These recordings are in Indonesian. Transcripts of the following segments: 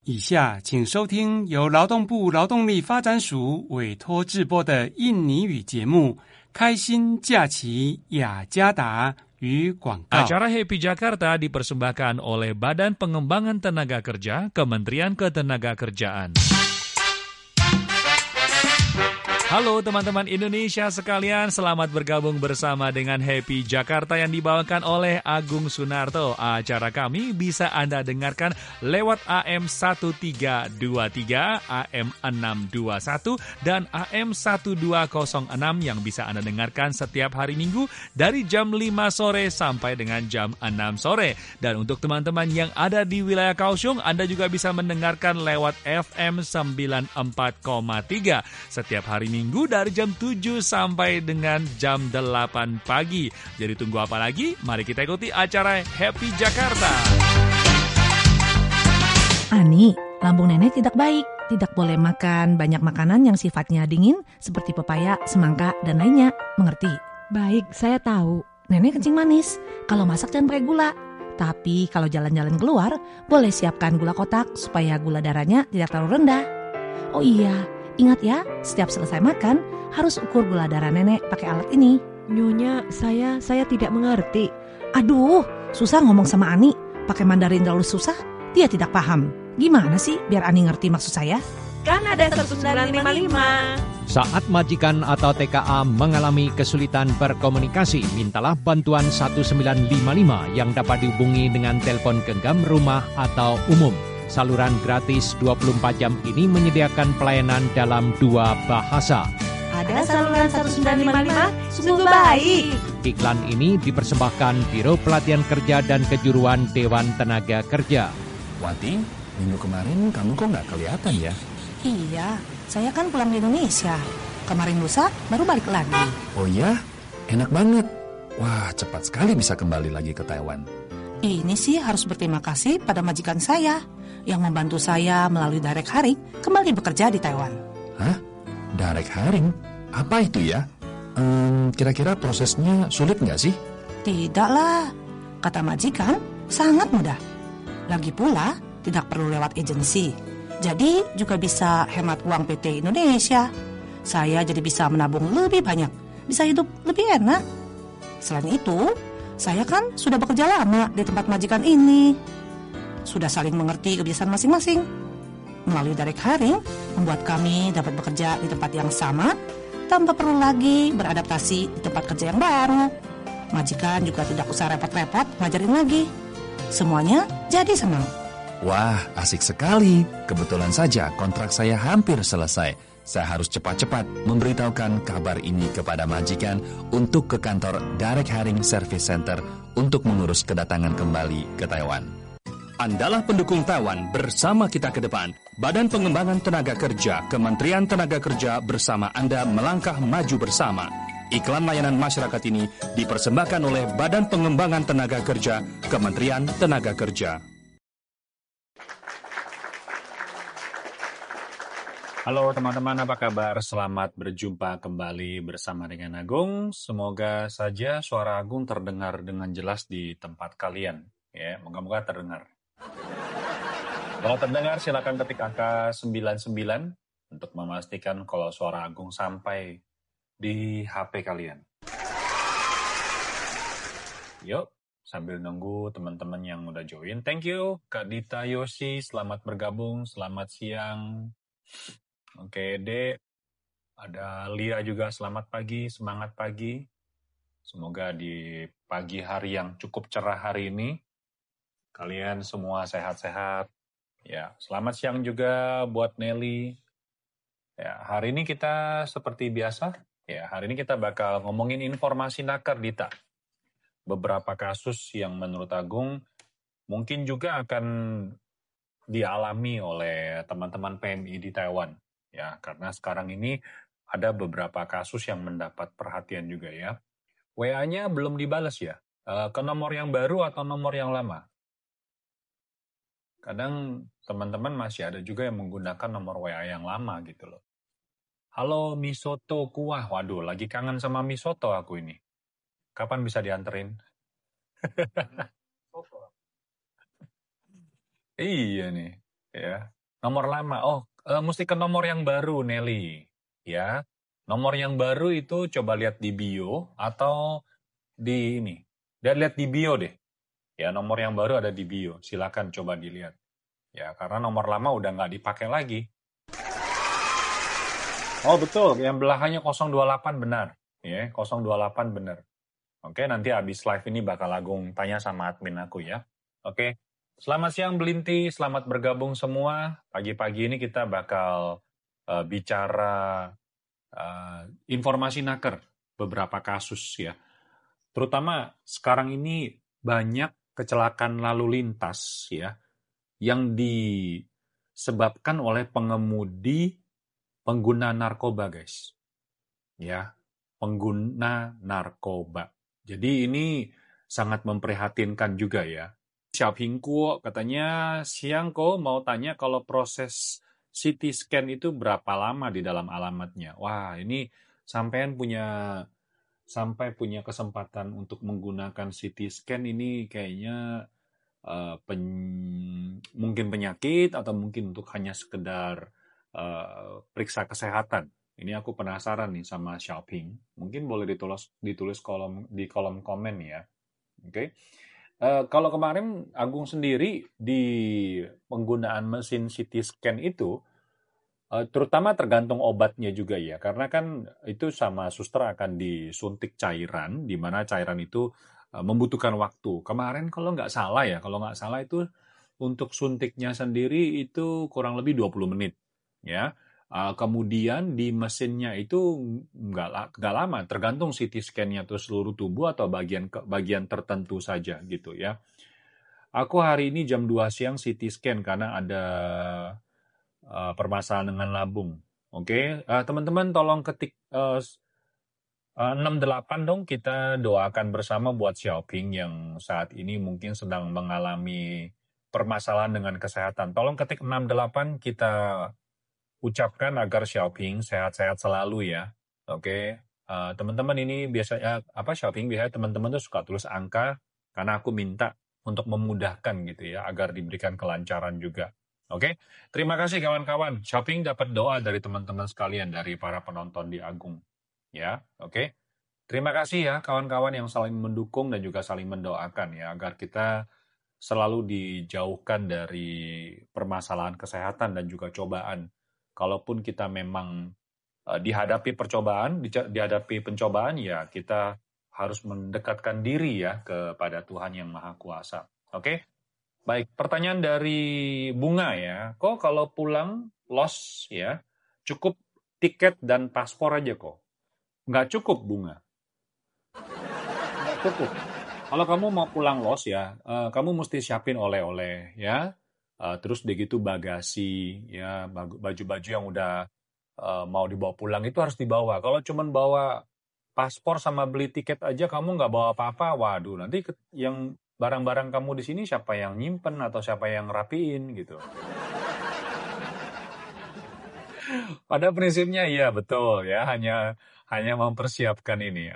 以下请收听由劳动部劳动力发展署委托制播的印尼语节目《开心假期雅加达》与广告。 Acara Happy Jakarta dipersembahkan oleh Badan Pengembangan Tenaga Kerja, Kementerian Ketenagakerjaan. Halo teman-teman Indonesia sekalian, selamat bergabung bersama dengan Happy Jakarta yang dibawakan oleh Agung Sunarto. Acara kami bisa Anda dengarkan lewat AM 1323, AM 621, dan AM 1206 yang bisa Anda dengarkan setiap hari Minggu dari jam 5 sore sampai dengan jam 6 sore. Dan untuk teman-teman yang ada di wilayah Kaohsiung, Anda juga bisa mendengarkan lewat FM 94,3 setiap hari Minggu dari jam 7 sampai dengan jam 8 pagi. Jadi tunggu apa lagi? Mari kita ikuti acara Happy Jakarta. Ani, lambung nenek tidak baik. Tidak boleh makan banyak makanan yang sifatnya dingin seperti pepaya, semangka, dan lainnya. Mengerti? Baik, saya tahu. Nenek kencing manis. Kalau masak jangan pakai gula. Tapi kalau jalan-jalan keluar, boleh siapkan gula kotak supaya gula darahnya tidak terlalu rendah. Oh iya, ingat ya, setiap selesai makan, harus ukur gula darah nenek pakai alat ini. Nyonya, saya tidak mengerti. Aduh, susah ngomong sama Ani. Pakai Mandarin terlalu susah, dia tidak paham. Gimana sih biar Ani ngerti maksud saya? Kan ada 1955. Saat majikan atau TKA mengalami kesulitan berkomunikasi, mintalah bantuan 1955 yang dapat dihubungi dengan telepon genggam rumah atau umum. Saluran gratis 24 jam ini menyediakan pelayanan dalam 2 bahasa. Ada saluran 1955, sungguh baik. Iklan ini dipersembahkan Biro Pelatihan Kerja dan Kejuruan Dewan Tenaga Kerja. Wati, minggu kemarin kamu kok nggak kelihatan ya? Iya, saya kan pulang di Indonesia. Kemarin lusa baru balik lagi. Oh ya? Enak banget. Wah, cepat sekali bisa kembali lagi ke Taiwan. Ini sih harus berterima kasih pada majikan saya yang membantu saya melalui direct hiring kembali bekerja di Taiwan. Hah? Direct hiring? Apa itu ya? Kira-kira prosesnya sulit nggak sih? Tidaklah, kata majikan sangat mudah. Lagi pula tidak perlu lewat agensi. Jadi juga bisa hemat uang PT Indonesia. Saya jadi bisa menabung lebih banyak, bisa hidup lebih enak. Selain itu, saya kan sudah bekerja lama di tempat majikan ini. Sudah saling mengerti kebiasaan masing-masing. Melalui direct hiring, membuat kami dapat bekerja di tempat yang sama, tanpa perlu lagi beradaptasi di tempat kerja yang baru. Majikan juga tidak usah repot-repot ngajarin lagi. Semuanya jadi senang. Wah, asik sekali. Kebetulan saja kontrak saya hampir selesai. Saya harus cepat-cepat memberitahukan kabar ini kepada majikan untuk ke kantor Direct Hiring Service Center untuk mengurus kedatangan kembali ke Taiwan. Andalah pendukung Taiwan bersama kita ke depan. Badan Pengembangan Tenaga Kerja, Kementerian Tenaga Kerja bersama Anda melangkah maju bersama. Iklan layanan masyarakat ini dipersembahkan oleh Badan Pengembangan Tenaga Kerja, Kementerian Tenaga Kerja. Halo teman-teman, apa kabar? Selamat berjumpa kembali bersama dengan Agung. Semoga saja suara Agung terdengar dengan jelas di tempat kalian. Ya, moga-moga terdengar. Kalau terdengar, silakan ketik angka 99 untuk memastikan kalau suara Agung sampai di HP kalian. Yuk, sambil nunggu teman-teman yang udah join. Thank you, Kak Dita Yosi. Selamat bergabung, selamat siang. Oke, Dek. Ada Lia juga, selamat pagi, semangat pagi. Semoga di pagi hari yang cukup cerah hari ini, kalian semua sehat-sehat. Ya, selamat siang juga buat Nelly. Ya, hari ini kita seperti biasa, ya, hari ini kita bakal ngomongin informasi nakar, Dita. Beberapa kasus yang menurut Agung mungkin juga akan dialami oleh teman-teman PMI di Taiwan. Ya, karena sekarang ini ada beberapa kasus yang mendapat perhatian juga ya. WA-nya belum dibalas ya. Ke nomor yang baru atau nomor yang lama? Kadang teman-teman masih ada juga yang menggunakan nomor WA yang lama gitu loh. Halo Misoto Kuah. Waduh, lagi kangen sama Misoto aku ini. Kapan bisa dianterin? Iya nih. Ya. Nomor lama. Mesti ke nomor yang baru, Nelly. Ya. Nomor yang baru itu coba lihat di bio atau di ini. Dan lihat di bio deh. Ya, nomor yang baru ada di bio. Silakan coba dilihat. Ya, karena nomor lama udah nggak dipakai lagi. Oh, betul. Yang belahannya 028 benar. Ya, 028 benar. Oke, nanti habis live ini bakal Agung tanya sama admin aku ya. Oke. Selamat siang Belinti, selamat bergabung semua. Pagi-pagi ini kita bakal bicara informasi naker beberapa kasus ya. Terutama sekarang ini banyak kecelakaan lalu lintas ya yang disebabkan oleh pengguna narkoba, guys. Ya, pengguna narkoba. Jadi ini sangat memprihatinkan juga ya. Xiaoping Kuo katanya, siang kok mau tanya kalau proses CT scan itu berapa lama di dalam alamatnya. Wah, ini sampai punya kesempatan untuk menggunakan CT scan ini kayaknya mungkin penyakit atau mungkin untuk hanya sekedar periksa kesehatan. Ini aku penasaran nih sama Xiaoping. Mungkin boleh ditulis di kolom komen ya. Oke. Kalau kemarin Agung sendiri di penggunaan mesin CT scan itu, terutama tergantung obatnya juga ya. Karena kan itu sama suster akan disuntik cairan, di mana cairan itu membutuhkan waktu. Kemarin kalau nggak salah itu untuk suntiknya sendiri itu kurang lebih 20 menit. Ya. Kemudian di mesinnya itu nggak lama, tergantung CT scan-nya itu seluruh tubuh atau bagian tertentu saja gitu ya. Aku hari ini jam 2 siang CT scan karena ada permasalahan dengan lambung. Oke, teman-teman tolong ketik 68 dong, kita doakan bersama buat Xiaoping yang saat ini mungkin sedang mengalami permasalahan dengan kesehatan. Tolong ketik 68, kita ucapkan agar Xiaoping sehat-sehat selalu ya. Oke, teman-teman ini biasanya Xiaoping biasanya teman-teman tuh suka tulis angka karena aku minta untuk memudahkan gitu ya agar diberikan kelancaran juga. Oke, terima kasih kawan-kawan. Xiaoping dapat doa dari teman-teman sekalian, dari para penonton di Agung. Ya, oke. Terima kasih ya kawan-kawan yang saling mendukung dan juga saling mendoakan ya agar kita selalu dijauhkan dari permasalahan kesehatan dan juga cobaan. Kalaupun kita memang dihadapi pencobaan ya kita harus mendekatkan diri ya kepada Tuhan yang Maha Kuasa. Oke? Baik, pertanyaan dari Bunga ya. Kok kalau pulang los ya, cukup tiket dan paspor aja kok? Nggak cukup, Bunga. Nggak cukup. Kalau kamu mau pulang los ya, kamu mesti siapin oleh-oleh ya. Terus begitu bagasi ya, baju-baju yang udah mau dibawa pulang itu harus dibawa. Kalau cuman bawa paspor sama beli tiket aja kamu nggak bawa apa-apa, waduh nanti yang barang-barang kamu di sini siapa yang nyimpen atau siapa yang rapiin gitu. Pada prinsipnya iya betul ya, hanya mempersiapkan ini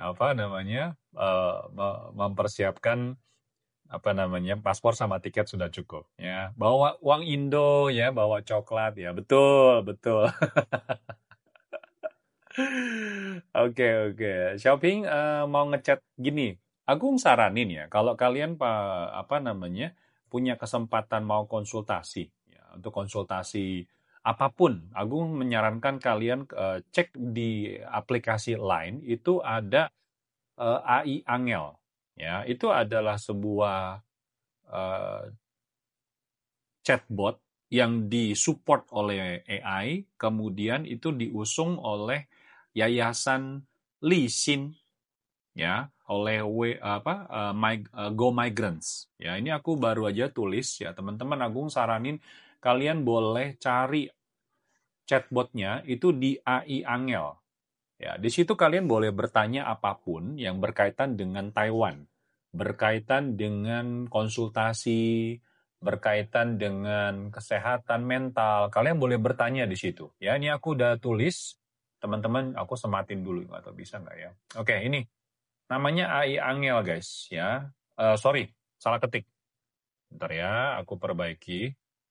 mempersiapkan paspor sama tiket sudah cukup ya. Bawa uang Indo ya, bawa coklat ya, betul. Oke. Xiaoping mau ngechat gini. Agung saranin ya, kalau kalian punya kesempatan mau konsultasi ya, untuk konsultasi apapun, Agung menyarankan kalian cek di aplikasi Line itu ada AI Angel ya. Itu adalah sebuah chatbot yang disupport oleh AI, kemudian itu diusung oleh Yayasan Lixin ya, oleh Go Migrants. Ya, ini aku baru aja tulis ya, teman-teman. Agung saranin kalian boleh cari chatbotnya itu di AI Angel. Ya, di situ kalian boleh bertanya apapun yang berkaitan dengan Taiwan, berkaitan dengan konsultasi, berkaitan dengan kesehatan mental. Kalian boleh bertanya di situ. Ya, ini aku udah tulis. Teman-teman, aku sematin dulu atau bisa nggak ya? Oke, ini namanya AI Angel, guys. Ya, sorry, salah ketik. Bentar ya, aku perbaiki.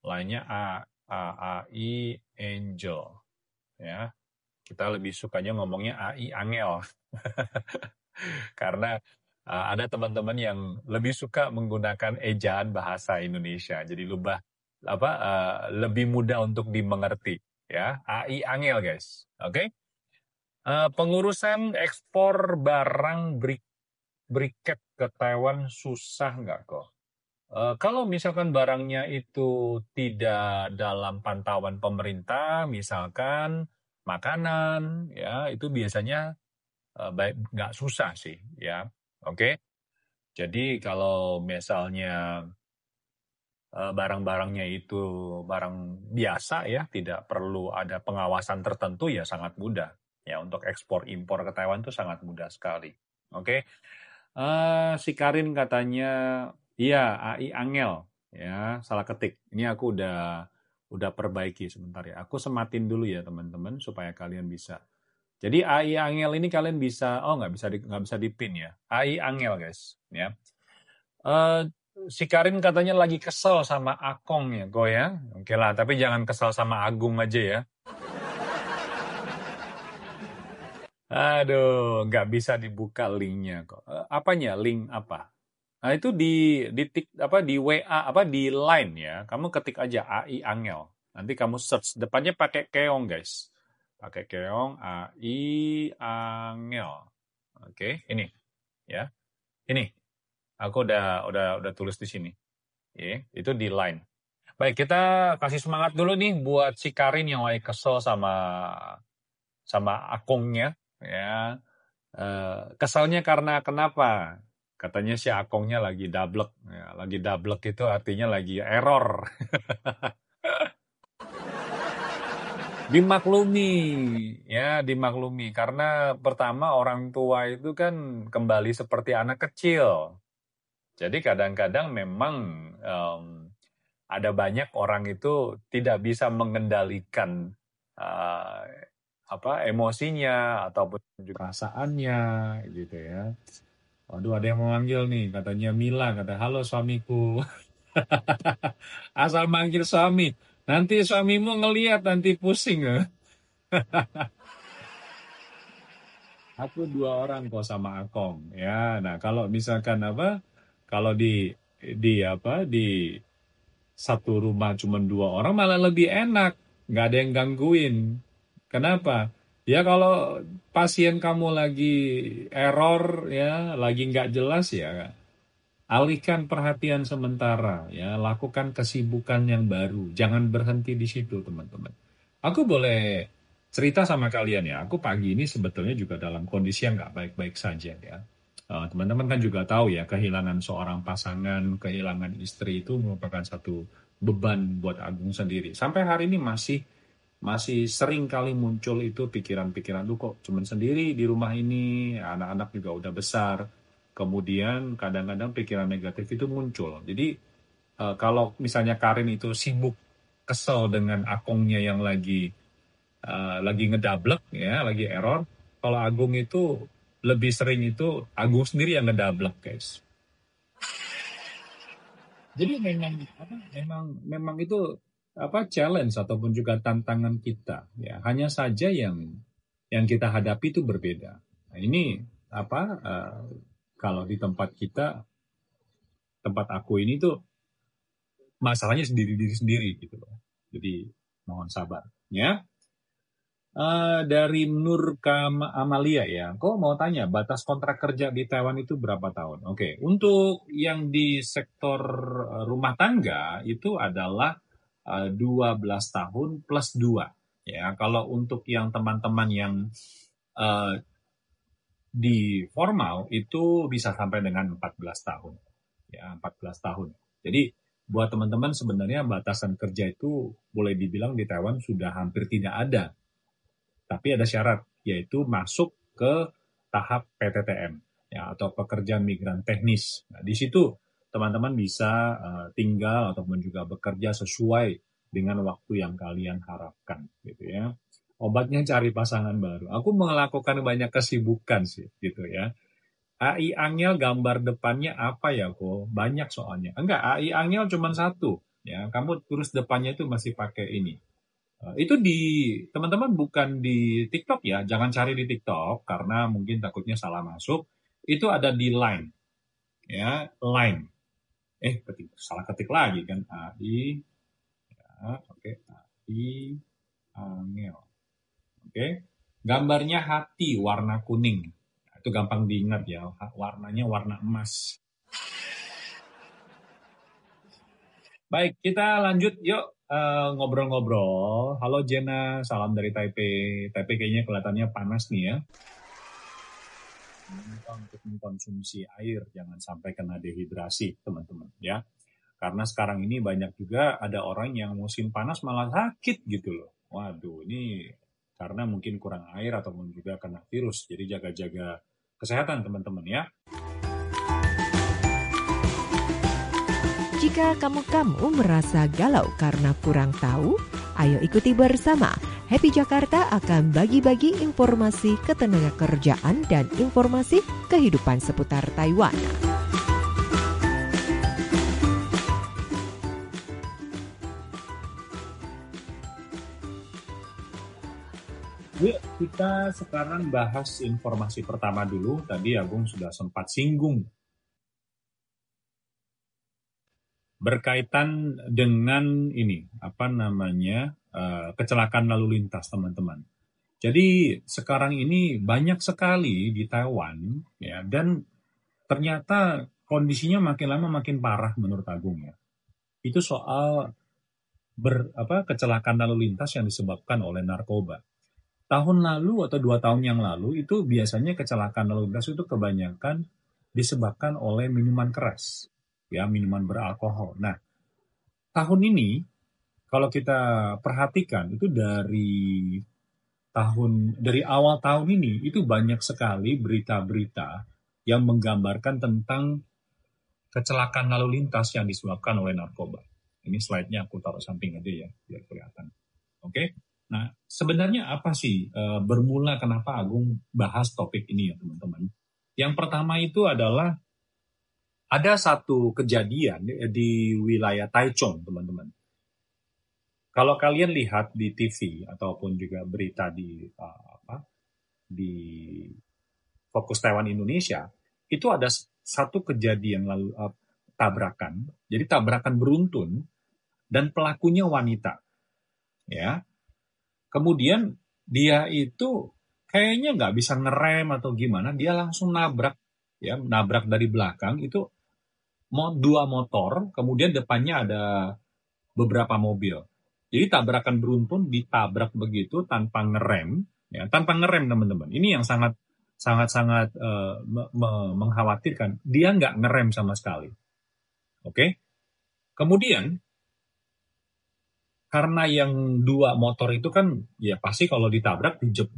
lainnya AI Angel. Ya, kita lebih sukanya ngomongnya AI Angel. Karena ada teman-teman yang lebih suka menggunakan ejaan bahasa Indonesia. Jadi lebih mudah untuk dimengerti. Ya, AI Angel guys. Oke. Pengurusan ekspor barang briket ke Taiwan susah nggak kok? Kalau misalkan barangnya itu tidak dalam pantauan pemerintah, misalkan makanan, ya itu biasanya nggak susah sih, ya. Oke. Jadi kalau misalnya barang-barangnya itu barang biasa ya, tidak perlu ada pengawasan tertentu ya sangat mudah. Ya untuk ekspor impor ke Taiwan itu sangat mudah sekali. Oke. Si Karin katanya, iya AI Angel, ya salah ketik. Ini aku udah perbaiki sebentar ya. Aku sematin dulu ya teman-teman supaya kalian bisa. Jadi AI Angel ini kalian bisa, nggak bisa dipin ya. AI Angel guys, ya. Si Karin katanya lagi kesel sama Akong ya, Go ya. Oke lah, tapi jangan kesel sama Agung aja ya. Aduh, nggak bisa dibuka linknya kok. Apanya? Link apa? Nah itu di WA di Line ya. Kamu ketik aja AI Angel. Nanti kamu search depannya pakai keong guys. Pakai keong AI Angel. Oke, ini ya. Ini. Aku udah tulis di sini. Ya, itu di Line. Baik, kita kasih semangat dulu nih buat si Karin yang lagi kesel sama Akongnya. Ya, kesalnya karena kenapa? Katanya si Akongnya lagi dablek. Ya, lagi dablek itu artinya lagi error. Dimaklumi karena pertama orang tua itu kan kembali seperti anak kecil. Jadi kadang-kadang memang ada banyak orang itu tidak bisa mengendalikan emosinya ataupun juga perasaannya gitu ya. Waduh, ada yang memanggil nih, katanya Mila, kata halo suamiku. Asal manggil suami, nanti suamimu ngelihat nanti pusing ya. Aku 2 orang kok sama Akong ya. Nah, kalau misalkan kalau di satu rumah cuma 2 orang malah lebih enak, nggak ada yang gangguin. Kenapa? Ya kalau pasien kamu lagi error ya, lagi nggak jelas ya, alihkan perhatian sementara ya, lakukan kesibukan yang baru. Jangan berhenti di situ teman-teman. Aku boleh cerita sama kalian ya, aku pagi ini sebetulnya juga dalam kondisi yang nggak baik-baik saja ya. Teman-teman kan juga tahu ya, kehilangan seorang pasangan, kehilangan istri itu merupakan satu beban buat Agung sendiri. Sampai hari ini masih sering kali muncul itu pikiran-pikiran, kok cuman sendiri di rumah ini, anak-anak juga udah besar. Kemudian kadang-kadang pikiran negatif itu muncul. Jadi kalau misalnya Karin itu sibuk kesel dengan Akongnya yang lagi ngedablek ya, lagi error. Kalau Agung itu lebih sering itu Agung sendiri yang ngedablek guys. Jadi memang itu challenge ataupun juga tantangan kita ya. Hanya saja yang kita hadapi itu berbeda. Nah, ini kalau di tempat aku ini tuh masalahnya diri sendiri gitu loh. Jadi mohon sabar ya. Dari Nur Amalia ya, kok mau tanya batas kontrak kerja di Taiwan itu berapa tahun? Oke, untuk yang di sektor rumah tangga itu adalah 12 tahun plus 2 ya. Kalau untuk yang teman-teman yang di formal itu bisa sampai dengan 14 tahun ya, 14 tahun. Jadi buat teman-teman sebenarnya batasan kerja itu boleh dibilang di Taiwan sudah hampir tidak ada. Tapi ada syarat, yaitu masuk ke tahap PTTM ya, atau pekerja migran teknis. Nah, di situ teman-teman bisa tinggal ataupun juga bekerja sesuai dengan waktu yang kalian harapkan, gitu ya. Obatnya cari pasangan baru. Aku melakukan banyak kesibukan sih, gitu ya. AI Angel gambar depannya apa ya kok? Banyak soalnya. Enggak, AI Angel cuma 1. ya kamu tulis depannya itu masih pakai ini. Itu teman-teman bukan di TikTok ya, jangan cari di TikTok karena mungkin takutnya salah masuk. Itu ada di Line, ya Line. Salah ketik lagi kan, AI, ya, oke, AI, Angel, oke. Gambarnya hati warna kuning, itu gampang diingat ya, warnanya warna emas. Baik, kita lanjut yuk. Ngobrol-ngobrol. Halo Jenna, salam dari Taipei. Taipei kayaknya kelihatannya panas nih ya. Untuk mengkonsumsi air, jangan sampai kena dehidrasi teman-teman ya. Karena sekarang ini banyak juga ada orang yang musim panas malah sakit gitu loh. Waduh, ini karena mungkin kurang air ataupun juga kena virus. Jadi jaga-jaga kesehatan teman-teman ya. Jika kamu merasa galau karena kurang tahu, ayo ikuti bersama. Happy Jakarta akan bagi-bagi informasi ketenagakerjaan dan informasi kehidupan seputar Taiwan. Yuk, kita sekarang bahas informasi pertama dulu. Tadi Agung sudah sempat singgung berkaitan dengan ini, kecelakaan lalu lintas, teman-teman. Jadi sekarang ini banyak sekali di Taiwan, ya, dan ternyata kondisinya makin lama makin parah menurut Agung ya. Itu soal kecelakaan lalu lintas yang disebabkan oleh narkoba. Tahun lalu atau 2 tahun yang lalu itu biasanya kecelakaan lalu lintas itu kebanyakan disebabkan oleh minuman keras. Ya, minuman beralkohol. Nah, tahun ini kalau kita perhatikan itu dari awal tahun ini itu banyak sekali berita-berita yang menggambarkan tentang kecelakaan lalu lintas yang disebabkan oleh narkoba. Ini slide-nya aku taruh samping aja ya, biar kelihatan. Oke? Nah, sebenarnya apa sih bermula kenapa Agung bahas topik ini ya, teman-teman? Yang pertama itu adalah ada satu kejadian di wilayah Taichung, teman-teman. Kalau kalian lihat di TV ataupun juga berita di Fokus Taiwan Indonesia, itu ada satu kejadian lalu tabrakan. Jadi tabrakan beruntun dan pelakunya wanita. Ya. Kemudian dia itu kayaknya nggak bisa ngerem atau gimana, dia langsung nabrak dari belakang itu 2 motor, kemudian depannya ada beberapa mobil. Jadi tabrakan beruntun, ditabrak begitu tanpa ngerem, ya, tanpa ngerem teman-teman. Ini yang sangat mengkhawatirkan. Dia nggak ngerem sama sekali. Oke? Kemudian karena yang 2 motor itu kan, ya pasti kalau ditabrak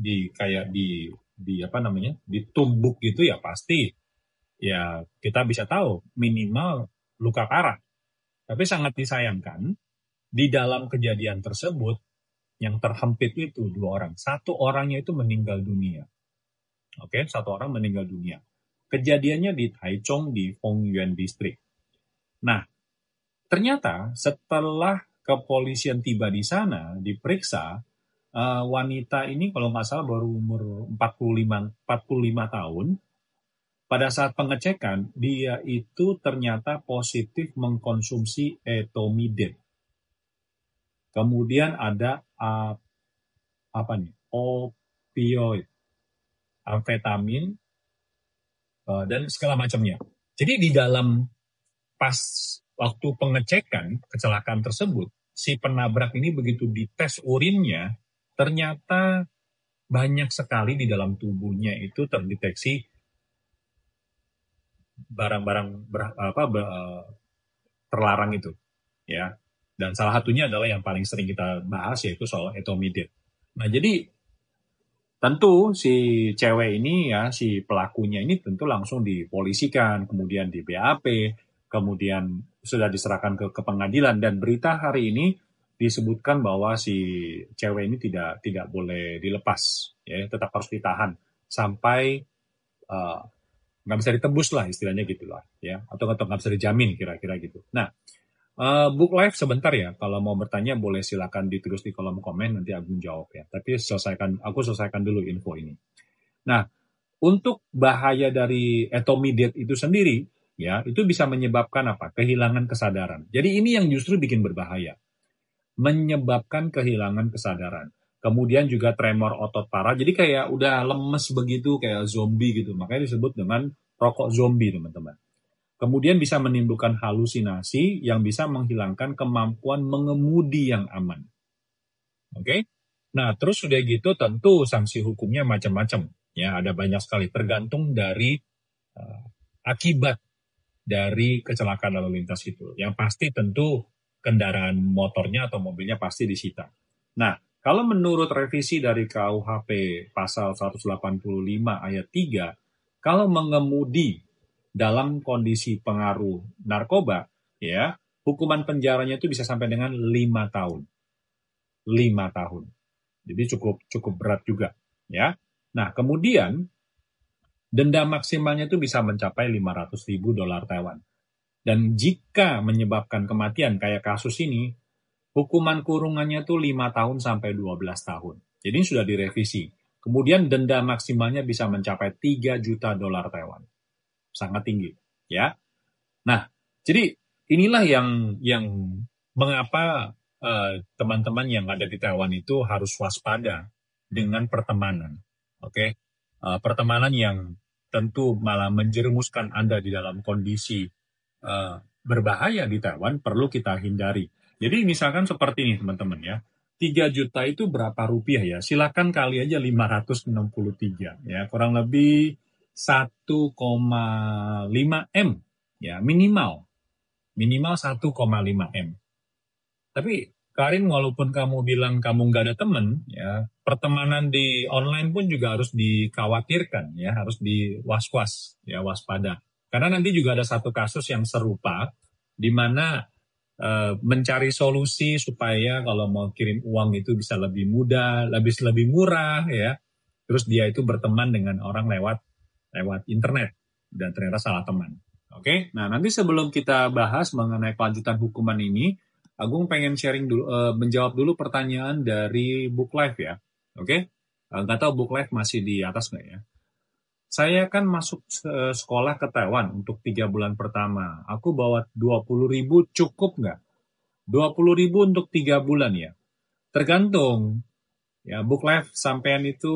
ditumbuk gitu ya pasti. Ya kita bisa tahu minimal luka parah. Tapi sangat disayangkan di dalam kejadian tersebut yang terhempit itu 2 orang. 1 orangnya itu meninggal dunia. Oke, 1 orang meninggal dunia. Kejadiannya di Taichung di Fongyuan District. Nah, ternyata setelah kepolisian tiba di sana diperiksa, wanita ini kalau nggak salah baru umur 45 tahun. Pada saat pengecekan, dia itu ternyata positif mengkonsumsi etomidate. Kemudian ada opioid, amfetamin, dan segala macamnya. Jadi di dalam pas waktu pengecekan kecelakaan tersebut, si penabrak ini begitu dites urinnya, ternyata banyak sekali di dalam tubuhnya itu terdeteksi barang-barang terlarang itu, ya. Dan salah satunya adalah yang paling sering kita bahas yaitu soal etomidate. Nah, jadi tentu si cewek ini ya, si pelakunya ini tentu langsung dipolisikan, kemudian di BAP, kemudian sudah diserahkan ke pengadilan, dan berita hari ini disebutkan bahwa si cewek ini tidak boleh dilepas, ya, tetap harus ditahan sampai nggak bisa ditebus lah istilahnya gitulah, ya, atau nggak bisa dijamin kira-kira gitu. Nah, Book Live sebentar ya, kalau mau bertanya boleh silakan ditulis di kolom komen, nanti Agung jawab ya. Tapi aku selesaikan dulu info ini. Nah, untuk bahaya dari etomidate itu sendiri, ya, itu bisa menyebabkan apa? Kehilangan kesadaran. Jadi ini yang justru bikin berbahaya. Menyebabkan kehilangan kesadaran. Kemudian juga tremor otot parah, jadi kayak udah lemes begitu, kayak zombie gitu. Makanya disebut dengan rokok zombie, teman-teman. Kemudian bisa menimbulkan halusinasi yang bisa menghilangkan kemampuan mengemudi yang aman. Oke? Nah, terus sudah gitu tentu sanksi hukumnya macam-macam. Ya, ada banyak sekali, tergantung dari akibat dari kecelakaan lalu lintas itu. Yang pasti tentu kendaraan motornya atau mobilnya pasti disita. Nah, kalau menurut revisi dari KUHP pasal 185 ayat 3, kalau mengemudi dalam kondisi pengaruh narkoba, ya, hukuman penjaranya itu bisa sampai dengan 5 tahun. 5 tahun. Jadi cukup berat juga, ya. Nah, kemudian denda maksimalnya itu bisa mencapai $500.000 Taiwan. Dan jika menyebabkan kematian kayak kasus ini, hukuman kurungannya itu 5 tahun sampai 12 tahun. Jadi ini sudah direvisi. Kemudian denda maksimalnya bisa mencapai $3 juta Taiwan. Sangat tinggi, ya. Nah, jadi inilah yang mengapa teman-teman yang ada di Taiwan itu harus waspada dengan pertemanan. Oke? Pertemanan yang tentu malah menjerumuskan Anda di dalam kondisi berbahaya di Taiwan perlu kita hindari. Jadi misalkan seperti ini teman-teman ya, 3 juta itu berapa rupiah ya? Silakan kali aja 563 ya, kurang lebih 1,5 M ya, minimal 1,5 M. Tapi Karin, walaupun kamu bilang kamu nggak ada teman ya, pertemanan di online pun juga harus dikhawatirkan ya, harus was-was ya, waspada. Karena nanti juga ada satu kasus yang serupa di mana mencari solusi supaya kalau mau kirim uang itu bisa lebih mudah, lebih murah ya. Terus dia itu berteman dengan orang lewat internet dan ternyata salah teman. Oke, nah nanti sebelum kita bahas mengenai kelanjutan hukuman ini, Agung pengen sharing dulu, menjawab dulu pertanyaan dari Book Live ya. Oke, nggak tahu Book Live masih di atas nggak ya? Saya kan masuk sekolah ke Taiwan untuk 3 bulan pertama. Aku bawa 20.000 cukup nggak? 20.000 untuk 3 bulan ya? Tergantung. Ya, Book Live sampean itu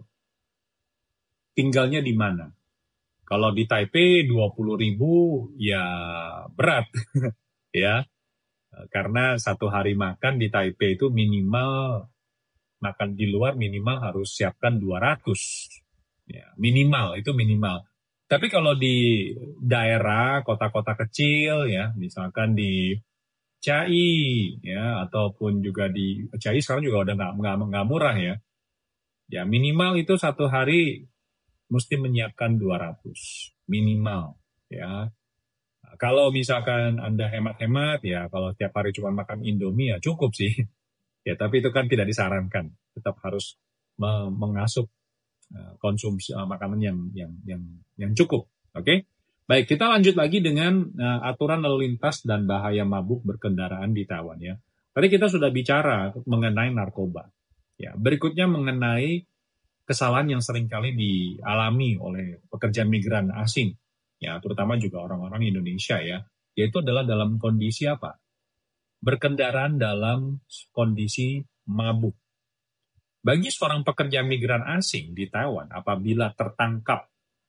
tinggalnya di mana? Kalau di Taipei 20.000 ya berat ya. Karena satu hari makan di Taipei itu minimal, makan di luar minimal harus siapkan 200. Ya, minimal, itu minimal. Tapi kalau di daerah, kota-kota kecil ya, misalkan di Chiayi ya, ataupun juga di Chiayi sekarang juga udah nggak murah ya. Ya minimal itu satu hari mesti menyiapkan 200 minimal ya. Kalau misalkan Anda hemat-hemat ya, kalau tiap hari cuma makan Indomie ya cukup sih. Ya, tapi itu kan tidak disarankan. Tetap harus mengasup konsumsi makanan yang cukup. Oke? Baik, kita lanjut lagi dengan aturan lalu lintas dan bahaya mabuk berkendaraan di Taiwan ya. Tadi kita sudah bicara mengenai narkoba. Ya, berikutnya mengenai kesalahan yang seringkali dialami oleh pekerja migran asing. Ya, terutama juga orang-orang Indonesia ya, yaitu adalah dalam kondisi apa? Berkendaraan dalam kondisi mabuk. Bagi seorang pekerja migran asing di Taiwan, apabila tertangkap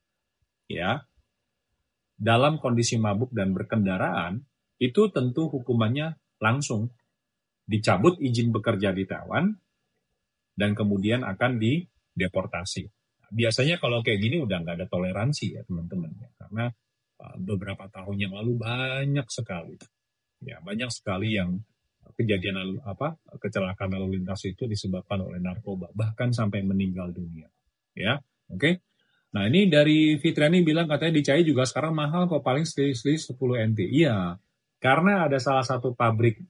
ya dalam kondisi mabuk dan berkendaraan, itu tentu hukumannya langsung dicabut izin bekerja di Taiwan dan kemudian akan dideportasi. Biasanya kalau kayak gini udah nggak ada toleransi ya teman-teman ya, karena beberapa tahun yang lalu banyak sekali yang kejadian kecelakaan lalu lintas itu disebabkan oleh narkoba, bahkan sampai meninggal dunia ya. Oke. Nah ini dari Fitriani bilang katanya di Chiayi juga sekarang mahal kok, paling selisih 10 NT. Iya, karena ada salah satu pabrik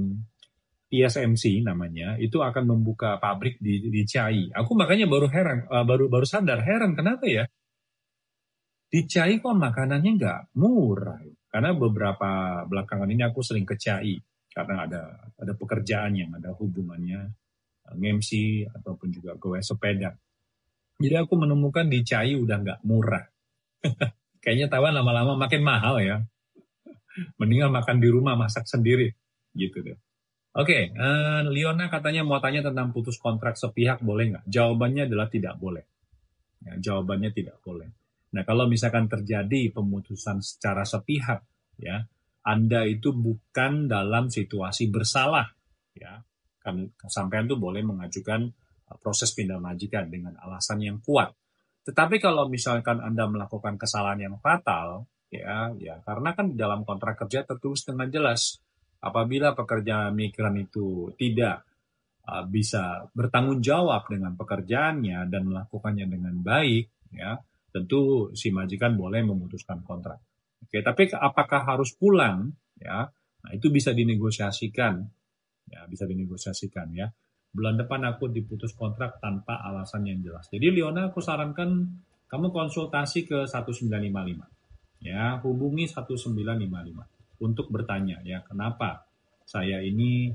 TSMC namanya, itu akan membuka pabrik di Chiayi. Aku makanya baru sadar, heran kenapa ya? Di Chiayi kok makanannya nggak murah. Karena beberapa belakangan ini aku sering ke CAI karena ada pekerjaan yang ada hubungannya nge-MC ataupun juga gowe sepeda. Jadi aku menemukan di CAI udah nggak murah. Kayaknya tawan lama-lama makin mahal ya. Mendingan makan di rumah, masak sendiri gitu deh. Oke, Liona katanya mau tanya tentang putus kontrak sepihak boleh nggak? Jawabannya adalah tidak boleh. Ya, jawabannya tidak boleh. Nah, kalau misalkan terjadi pemutusan secara sepihak, ya, Anda itu bukan dalam situasi bersalah, ya. Kan sampean tuh boleh mengajukan proses pindah majikan dengan alasan yang kuat. Tetapi kalau misalkan Anda melakukan kesalahan yang fatal, ya, karena kan di dalam kontrak kerja tertulis dengan jelas, apabila pekerja migran itu tidak bisa bertanggung jawab dengan pekerjaannya dan melakukannya dengan baik, ya, tentu si majikan boleh memutuskan kontrak. Oke, tapi apakah harus pulang? Ya, nah itu bisa dinegosiasikan, ya, ya. Bulan depan aku diputus kontrak tanpa alasan yang jelas. Jadi Liona, aku sarankan kamu konsultasi ke 1955, ya, hubungi 1955 untuk bertanya, ya, kenapa saya ini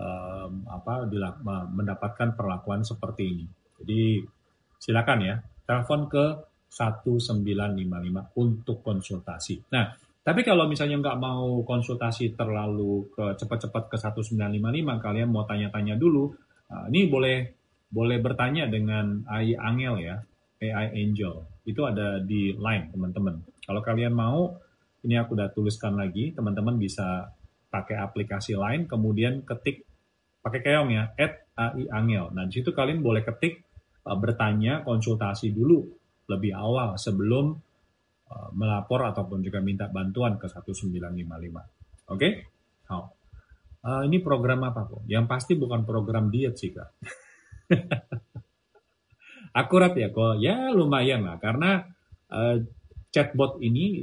mendapatkan perlakuan seperti ini. Jadi silakan ya, telepon ke 1955 untuk konsultasi. Nah, tapi kalau misalnya nggak mau konsultasi terlalu cepat-cepat ke 1955, kalian mau tanya-tanya dulu, ini boleh bertanya dengan AI Angel ya, AI Angel. Itu ada di Line, teman-teman. Kalau kalian mau, ini aku udah tuliskan lagi, teman-teman bisa pakai aplikasi Line, kemudian ketik, pakai keong ya, @AI Angel. Nah, di situ kalian boleh ketik, bertanya, konsultasi dulu lebih awal sebelum melapor ataupun juga minta bantuan ke 1955. Oke? Ini program apa kok? Yang pasti bukan program diet sih, Kak. Akurat ya kok? Ya lumayan lah, karena chatbot ini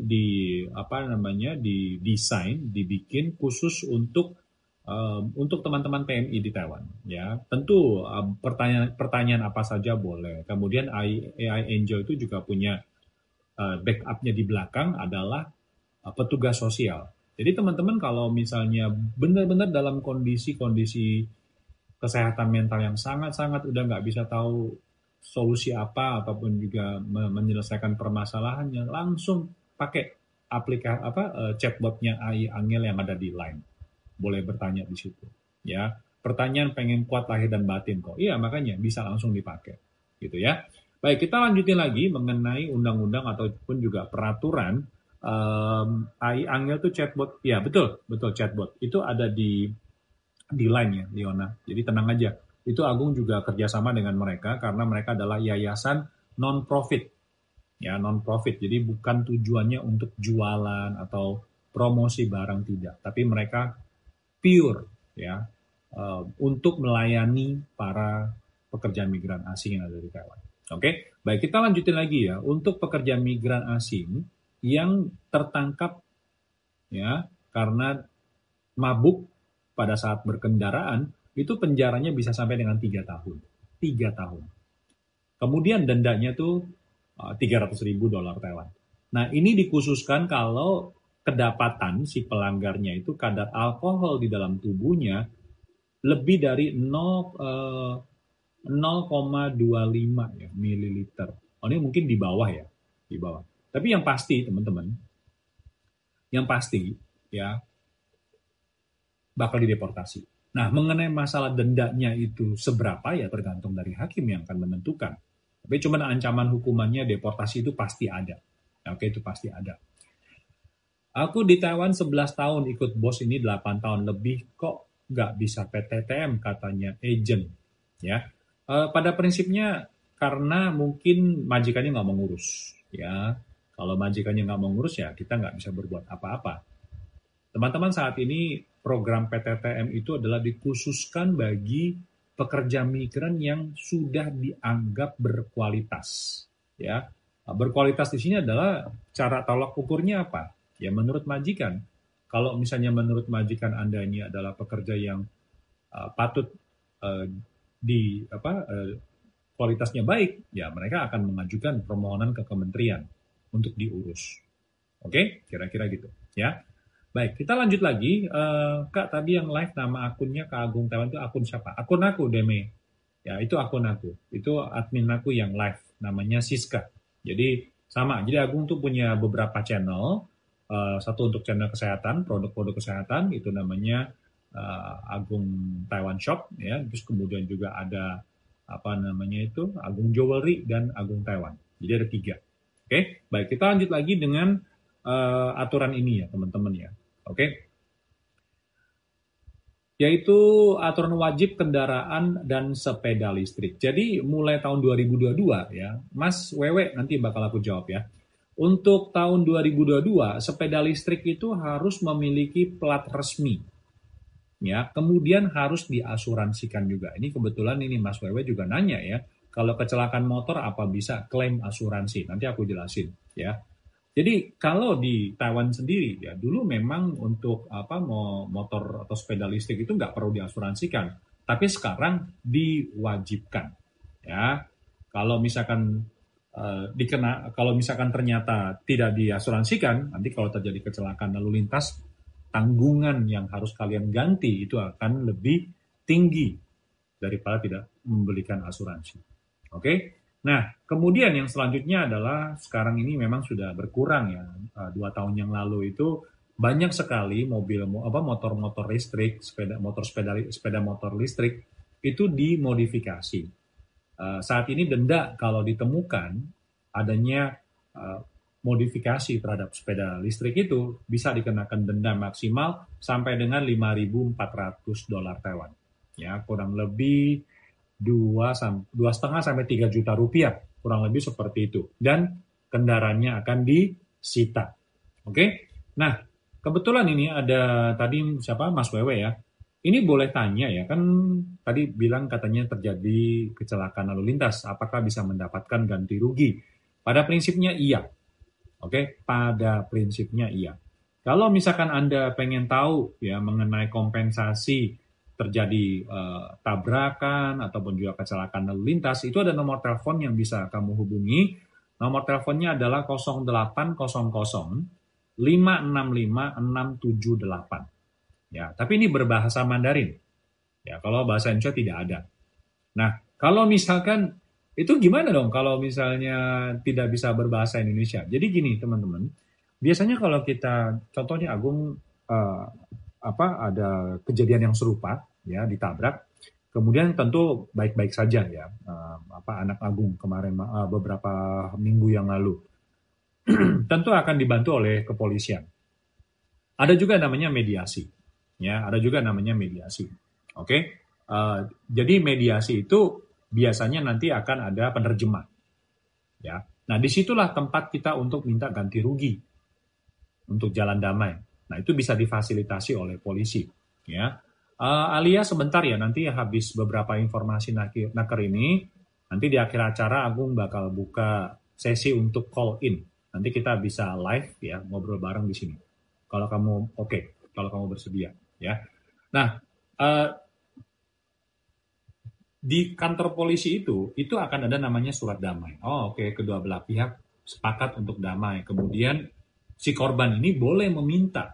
dibikin khusus untuk teman-teman PMI di Taiwan, ya. Tentu pertanyaan apa saja boleh. Kemudian AI Angel itu juga punya backupnya di belakang adalah petugas sosial. Jadi teman-teman kalau misalnya benar-benar dalam kondisi kesehatan mental yang sangat-sangat udah nggak bisa tahu solusi apa ataupun juga menyelesaikan permasalahannya, langsung pakai aplikasi chatbotnya AI Angel yang ada di Line. Boleh bertanya di situ, ya. Pertanyaan pengen kuat lahir dan batin kok. Iya, makanya bisa langsung dipakai, gitu ya. Baik, kita lanjutin lagi mengenai undang-undang ataupun juga peraturan. AI Angel itu chatbot, ya betul chatbot. Itu ada di Line ya, Liona. Jadi tenang aja. Itu Agung juga kerjasama dengan mereka karena mereka adalah yayasan non-profit, ya, non-profit. Jadi bukan tujuannya untuk jualan atau promosi barang, tidak. Tapi mereka pure, ya, untuk melayani para pekerja migran asing yang ada di Taiwan. Oke, baik, kita lanjutin lagi ya. Untuk pekerja migran asing yang tertangkap, ya, karena mabuk pada saat berkendaraan, itu penjaranya bisa sampai dengan 3 tahun. 3 tahun. Kemudian dendanya tuh $300.000 Taiwan. Nah, ini dikhususkan kalau kedapatan si pelanggarnya itu kadar alkohol di dalam tubuhnya lebih dari 0,25 ya, mililiter. Oh, ini mungkin di bawah ya, di bawah. Tapi yang pasti teman-teman, ya, bakal dideportasi. Nah, mengenai masalah dendanya itu seberapa ya tergantung dari hakim yang akan menentukan. Tapi cuma ancaman hukumannya deportasi itu pasti ada. Oke, itu pasti ada. Aku di Taiwan 11 tahun ikut bos ini 8 tahun lebih kok nggak bisa PTTM katanya agent. Ya, pada prinsipnya karena mungkin majikannya nggak mengurus. Ya, kalau majikannya nggak mengurus ya kita nggak bisa berbuat apa-apa. Teman-teman, saat ini program PTTM itu adalah dikhususkan bagi pekerja migran yang sudah dianggap berkualitas. Ya, berkualitas di sini adalah cara tolak ukurnya apa? Ya menurut majikan. Kalau misalnya menurut majikan Anda ini adalah pekerja yang patut kualitasnya baik, ya mereka akan mengajukan permohonan ke kementerian untuk diurus. Oke, kira-kira gitu. Ya, baik, kita lanjut lagi. Kak, tadi yang live nama akunnya Kak Agung Taiwan itu akun siapa? Akun aku, Deme. Ya, itu akun aku. Itu admin aku yang live, namanya Siska. Jadi sama, jadi Agung tuh punya beberapa channel. Satu untuk channel kesehatan, produk-produk kesehatan, itu namanya Agung Taiwan Shop, ya. Terus kemudian juga ada apa namanya itu Agung Jewelry dan Agung Taiwan. Jadi ada 3. Oke, baik, kita lanjut lagi dengan aturan ini ya teman-teman ya. Oke. Yaitu aturan wajib kendaraan dan sepeda listrik. Jadi mulai tahun 2022 ya, Mas Wewe nanti bakal aku jawab ya. Untuk tahun 2022, sepeda listrik itu harus memiliki plat resmi. Ya, kemudian harus diasuransikan juga. Ini kebetulan ini Mas Wewe juga nanya ya, kalau kecelakaan motor apa bisa klaim asuransi? Nanti aku jelasin ya. Jadi kalau di Taiwan sendiri ya, dulu memang untuk motor atau sepeda listrik itu nggak perlu diasuransikan, tapi sekarang diwajibkan ya. Kalau misalkan kalau misalkan ternyata tidak diasuransikan, nanti kalau terjadi kecelakaan lalu lintas, tanggungan yang harus kalian ganti itu akan lebih tinggi daripada tidak membelikan asuransi. Oke? Nah, kemudian yang selanjutnya adalah sekarang ini memang sudah berkurang ya. 2 tahun yang lalu itu banyak sekali motor-motor listrik, sepeda motor listrik itu dimodifikasi. Saat ini denda kalau ditemukan adanya modifikasi terhadap sepeda listrik itu bisa dikenakan denda maksimal sampai dengan $5.400 Taiwan. Ya, kurang lebih 2,5 sampai 3 juta rupiah, kurang lebih seperti itu. Dan kendaraannya akan disita. Oke? Nah, kebetulan ini ada tadi siapa Mas Wewe ya. Ini boleh tanya ya, kan tadi bilang katanya terjadi kecelakaan lalu lintas, apakah bisa mendapatkan ganti rugi? Pada prinsipnya iya. Oke, pada prinsipnya iya. Kalau misalkan Anda pengen tahu ya mengenai kompensasi terjadi tabrakan ataupun juga kecelakaan lalu lintas, itu ada nomor telepon yang bisa kamu hubungi. Nomor teleponnya adalah 0800 565 678. Ya, tapi ini berbahasa Mandarin. Ya, kalau bahasa Indonesia tidak ada. Nah, kalau misalkan itu gimana dong kalau misalnya tidak bisa berbahasa Indonesia? Jadi gini, teman-teman. Biasanya kalau kita contohnya Agung ada kejadian yang serupa ya, ditabrak. Kemudian tentu baik-baik saja ya. Anak Agung kemarin beberapa minggu yang lalu. Tentu akan dibantu oleh kepolisian. Ada juga namanya mediasi. Ya, ada juga namanya mediasi. Oke. Jadi mediasi itu biasanya nanti akan ada penerjemah. Ya. Nah, disitulah tempat kita untuk minta ganti rugi untuk jalan damai. Nah, itu bisa difasilitasi oleh polisi. Ya. Alia sebentar ya, nanti habis beberapa informasi naker ini, nanti di akhir acara Agung bakal buka sesi untuk call in. Nanti kita bisa live ya, ngobrol bareng di sini. Kalau kamu kalau kamu bersedia. Ya, nah di kantor polisi itu akan ada namanya surat damai. Kedua belah pihak sepakat untuk damai. Kemudian si korban ini boleh meminta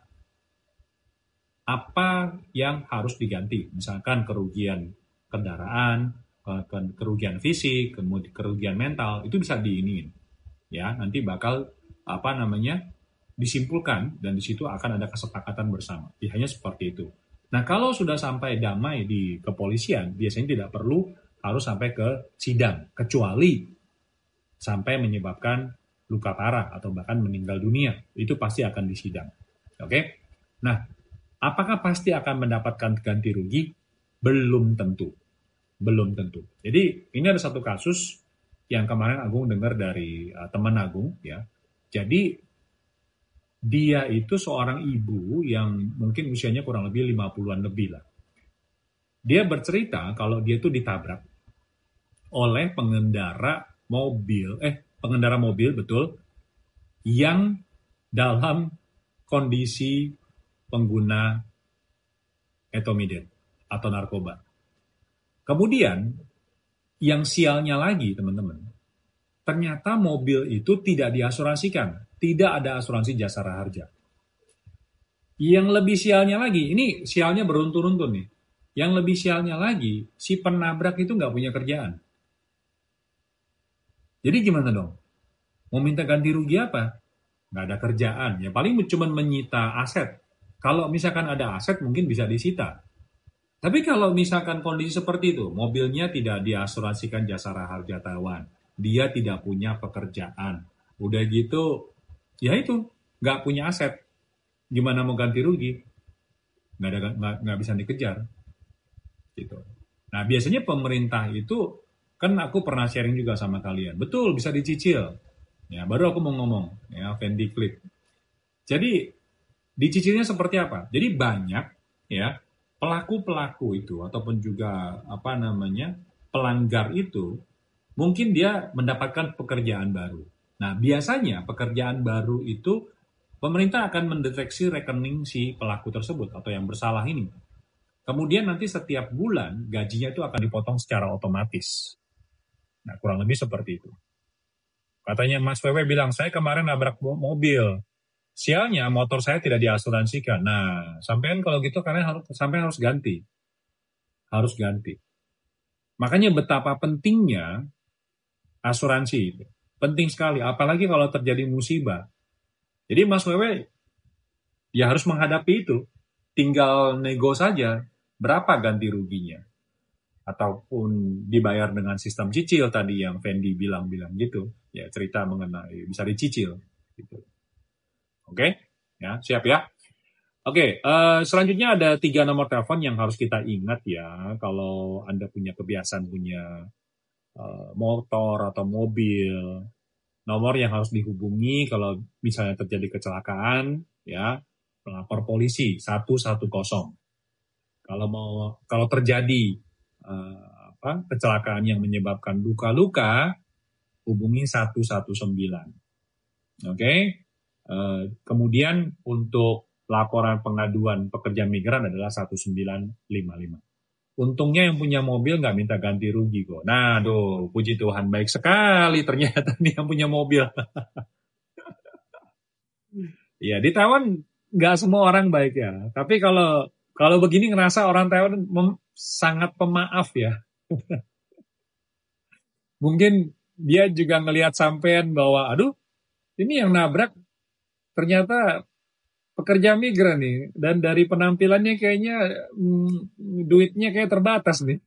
apa yang harus diganti, misalkan kerugian kendaraan, kerugian fisik, kemudian kerugian mental, itu bisa diiniin. Ya, nanti bakal disimpulkan dan di situ akan ada kesepakatan bersama. Hanya seperti itu. Nah, kalau sudah sampai damai di kepolisian, biasanya tidak perlu harus sampai ke sidang, kecuali sampai menyebabkan luka parah atau bahkan meninggal dunia. Itu pasti akan disidang. Oke? Nah, apakah pasti akan mendapatkan ganti rugi? Belum tentu. Belum tentu. Jadi, ini ada satu kasus yang kemarin Agung dengar dari teman Agung ya. Jadi dia itu seorang ibu yang mungkin usianya kurang lebih 50-an lebih lah. Dia bercerita kalau dia itu ditabrak oleh pengendara mobil betul, yang dalam kondisi pengguna etomidate atau narkoba. Kemudian yang sialnya lagi teman-teman, ternyata mobil itu tidak diasuransikan. Tidak ada asuransi jasara harja. Yang lebih sialnya lagi, ini sialnya beruntun-untun nih. Yang lebih sialnya lagi, si penabrak itu nggak punya kerjaan. Jadi gimana dong? Mau minta ganti rugi apa? Nggak ada kerjaan. Ya paling cuma menyita aset. Kalau misalkan ada aset mungkin bisa disita. Tapi kalau misalkan kondisi seperti itu, mobilnya tidak diasuransikan jasa harja tawan, dia tidak punya pekerjaan, udah gitu, ya itu nggak punya aset, gimana mau ganti rugi? Nggak bisa dikejar, gitu. Nah biasanya pemerintah itu kan aku pernah sharing juga sama kalian, betul bisa dicicil. Ya baru aku mau ngomong, ya Fendi Clip. Jadi dicicilnya seperti apa? Jadi banyak ya pelaku-pelaku itu ataupun juga pelanggar itu mungkin dia mendapatkan pekerjaan baru. Nah, biasanya pekerjaan baru itu pemerintah akan mendeteksi rekening si pelaku tersebut atau yang bersalah ini. Kemudian nanti setiap bulan gajinya itu akan dipotong secara otomatis. Nah, kurang lebih seperti itu. Katanya Mas Wewe bilang, saya kemarin nabrak mobil. Sialnya motor saya tidak diasuransikan. Nah, sampean kalau gitu karena sampean harus ganti. Harus ganti. Makanya betapa pentingnya asuransi itu. Penting sekali, apalagi kalau terjadi musibah. Jadi Mas Wewe ya harus menghadapi itu. Tinggal nego saja berapa ganti ruginya. Ataupun dibayar dengan sistem cicil tadi yang Fendi bilang gitu. Ya cerita mengenai bisa dicicil gitu. Oke, ya siap ya. Oke, selanjutnya ada 3 nomor telepon yang harus kita ingat ya. Kalau Anda punya kebiasaan punya motor atau mobil, nomor yang harus dihubungi kalau misalnya terjadi kecelakaan, ya melapor polisi 110. Kalau terjadi kecelakaan yang menyebabkan luka-luka, hubungi 119. Oke. Kemudian untuk laporan pengaduan pekerja migran adalah 1955. Untungnya yang punya mobil nggak minta ganti rugi kok. Nah, puji Tuhan, baik sekali ternyata nih yang punya mobil. Ya, di Taiwan nggak semua orang baik ya. Tapi kalau begini ngerasa orang Taiwan sangat pemaaf ya. Mungkin dia juga ngelihat sampean bahwa, aduh, ini yang nabrak ternyata pekerja migran nih, dan dari penampilannya kayaknya duitnya kayak terbatas nih.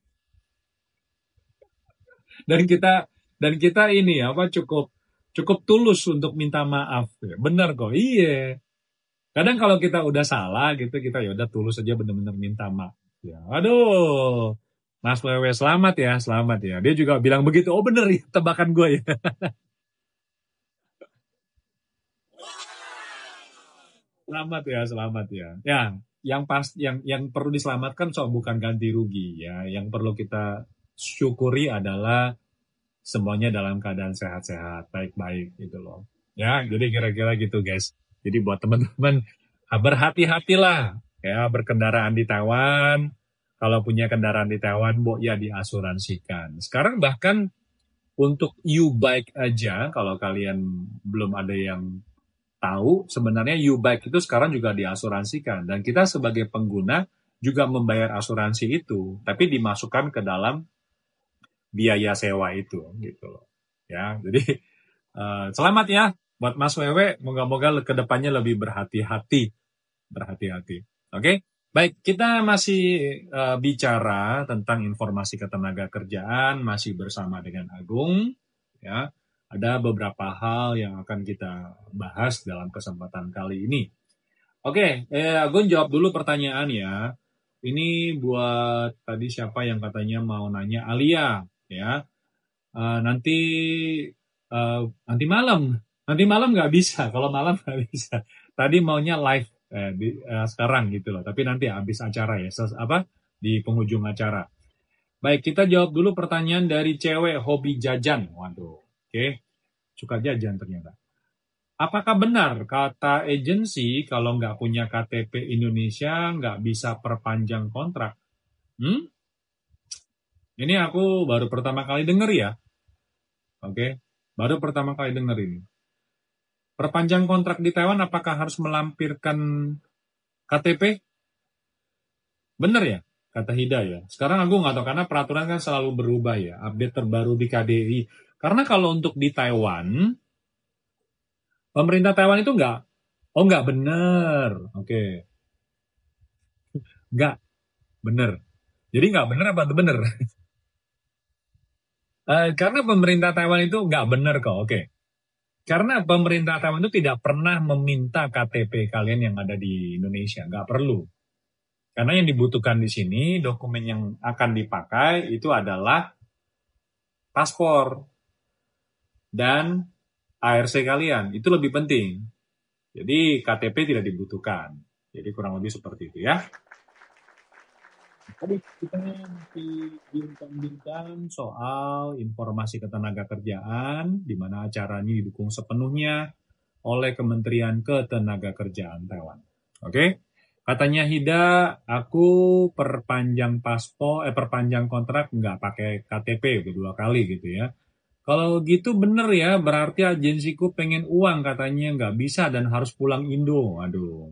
Dan kita ini cukup tulus untuk minta maaf. Bener kok, iya. Kadang kalau kita udah salah gitu, kita ya udah tulus aja bener-bener minta maaf. Ya, aduh, Mas Wewe selamat ya. Dia juga bilang begitu. Oh bener ya, tebakan gue ya. Selamat ya. Ya, yang perlu diselamatkan bukan ganti rugi ya. Yang perlu kita syukuri adalah semuanya dalam keadaan sehat-sehat, baik-baik gitu loh. Ya, jadi kira-kira gitu guys. Jadi buat teman-teman berhati-hatilah ya berkendaraan di Taiwan. Kalau punya kendaraan di Taiwan, ya diasuransikan. Sekarang bahkan untuk U-Bike aja, kalau kalian belum ada yang tahu, sebenarnya U-Bike itu sekarang juga diasuransikan. Dan kita sebagai pengguna juga membayar asuransi itu, tapi dimasukkan ke dalam biaya sewa itu, gitu loh. Ya, jadi selamat ya buat Mas Wewe. Moga-moga kedepannya lebih berhati-hati. Oke, baik. Kita masih bicara tentang informasi ketenaga kerjaan, masih bersama dengan Agung. Ya. Ada beberapa hal yang akan kita bahas dalam kesempatan kali ini. Oke, Agun jawab dulu pertanyaan ya. Ini buat tadi siapa yang katanya mau nanya, Alia ya. Nanti malam nggak bisa. Kalau malam nggak bisa. Tadi maunya live sekarang gitu loh. Tapi nanti habis acara ya. Di penghujung acara. Baik, kita jawab dulu pertanyaan dari cewek hobi jajan. Waduh. Oke, suka jajan ternyata. Apakah benar kata agensi kalau nggak punya KTP Indonesia nggak bisa perpanjang kontrak? Ini aku baru pertama kali denger ya. Oke, baru pertama kali denger ini. Perpanjang kontrak di Taiwan apakah harus melampirkan KTP? Bener ya? Kata Hida ya. Sekarang aku nggak tahu karena peraturan kan selalu berubah ya. Update terbaru di KDI. Karena kalau untuk di Taiwan, pemerintah Taiwan itu nggak bener. Oke. Nggak bener. Jadi nggak bener apa bener? Karena pemerintah Taiwan itu nggak bener kok. Oke. Karena pemerintah Taiwan itu tidak pernah meminta KTP kalian yang ada di Indonesia. Nggak perlu. Karena yang dibutuhkan di sini, dokumen yang akan dipakai itu adalah paspor dan ARC kalian. Itu lebih penting. Jadi KTP tidak dibutuhkan. Jadi kurang lebih seperti itu ya. Tadi kita masih bincang-bincang soal informasi ketenagakerjaan, di mana acaranya didukung sepenuhnya oleh Kementerian Ketenagakerjaan Taiwan. Oke? Katanya Hida, aku perpanjang kontrak nggak pakai KTP kedua kali gitu ya. Kalau gitu bener ya, berarti agensiku pengen uang katanya nggak bisa dan harus pulang Indo. Aduh.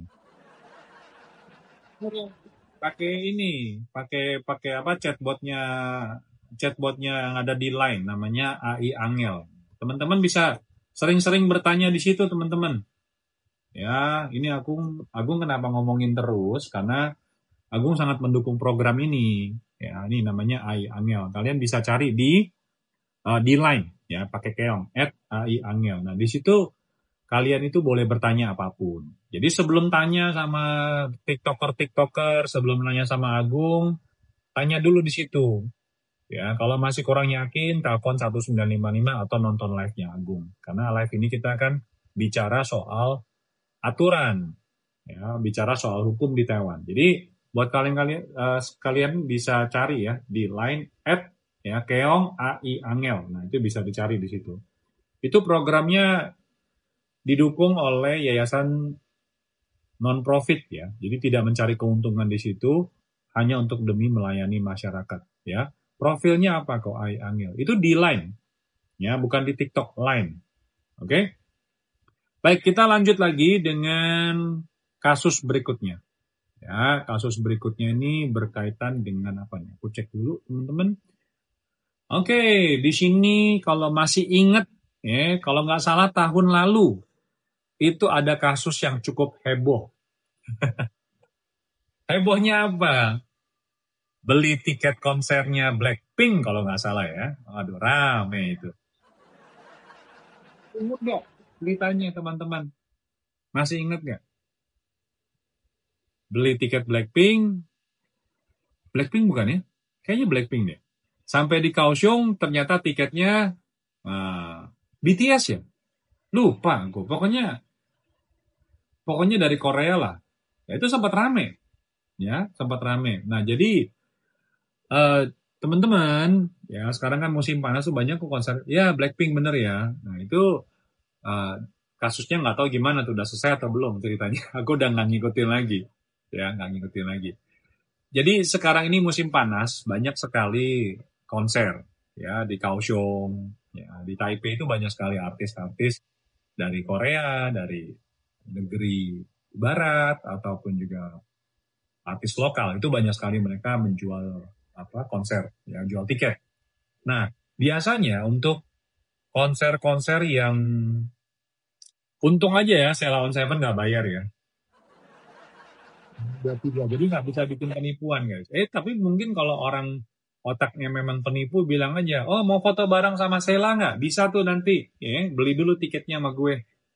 Pakai apa chatbotnya yang ada di Line namanya AI Angel. Teman-teman bisa sering-sering bertanya di situ teman-teman. Ya, ini Agung kenapa ngomongin terus karena Agung sangat mendukung program ini. Ya, ini namanya AI Angel. Kalian bisa cari di Line ya, pakai keong @AI Angel. Nah, di situ kalian itu boleh bertanya apapun. Jadi sebelum tanya sama TikToker, sebelum nanya sama Agung, tanya dulu di situ. Ya, kalau masih kurang yakin, telepon 1955 atau nonton live-nya Agung. Karena live ini kita akan bicara soal aturan, ya, bicara soal hukum di Taiwan. Jadi buat kalian bisa cari ya di Line @keong AI Angel. Nah, itu bisa dicari di situ. Itu programnya didukung oleh yayasan non-profit ya. Jadi tidak mencari keuntungan di situ, hanya untuk demi melayani masyarakat ya. Profilnya apa kok AI Angel? Itu di Line ya, bukan di TikTok, Line. Oke? Baik, kita lanjut lagi dengan kasus berikutnya. Ya, kasus berikutnya ini berkaitan dengan apa nih? Aku cek dulu, teman-teman. Oke, di sini kalau masih ingat, ya, kalau nggak salah tahun lalu, itu ada kasus yang cukup heboh. Hebohnya apa? Beli tiket konsernya Blackpink kalau nggak salah ya. Aduh, rame itu. Ingat nggak ceritanya teman-teman? Masih ingat nggak? Beli tiket Blackpink bukan ya? Kayaknya Blackpink deh. Sampai di Kaohsiung ternyata tiketnya BTS ya? Lupa gue. Pokoknya dari Korea lah. Ya, itu sempat rame. Ya, sempat rame. Nah, jadi teman-teman, ya sekarang kan musim panas tuh banyak konser. Ya, Blackpink bener ya. Nah, itu kasusnya nggak tahu gimana tuh, udah selesai atau belum ceritanya. Aku udah nggak ngikutin lagi. Ya, nggak ngikutin lagi. Jadi sekarang ini musim panas, banyak sekali konser. Ya, di Kaohsiung, ya, di Taipei itu banyak sekali artis-artis dari Korea, dari negeri barat, ataupun juga artis lokal. Itu banyak sekali mereka menjual konser, ya, jual tiket. Nah, biasanya untuk konser-konser yang untung aja ya, Sheila on Seven nggak bayar ya. Jadi nggak bisa bikin penipuan guys. Tapi mungkin kalau orang otaknya memang penipu, bilang aja, oh mau foto bareng sama Sheila nggak? Bisa tuh nanti, ya, beli dulu tiketnya sama gue.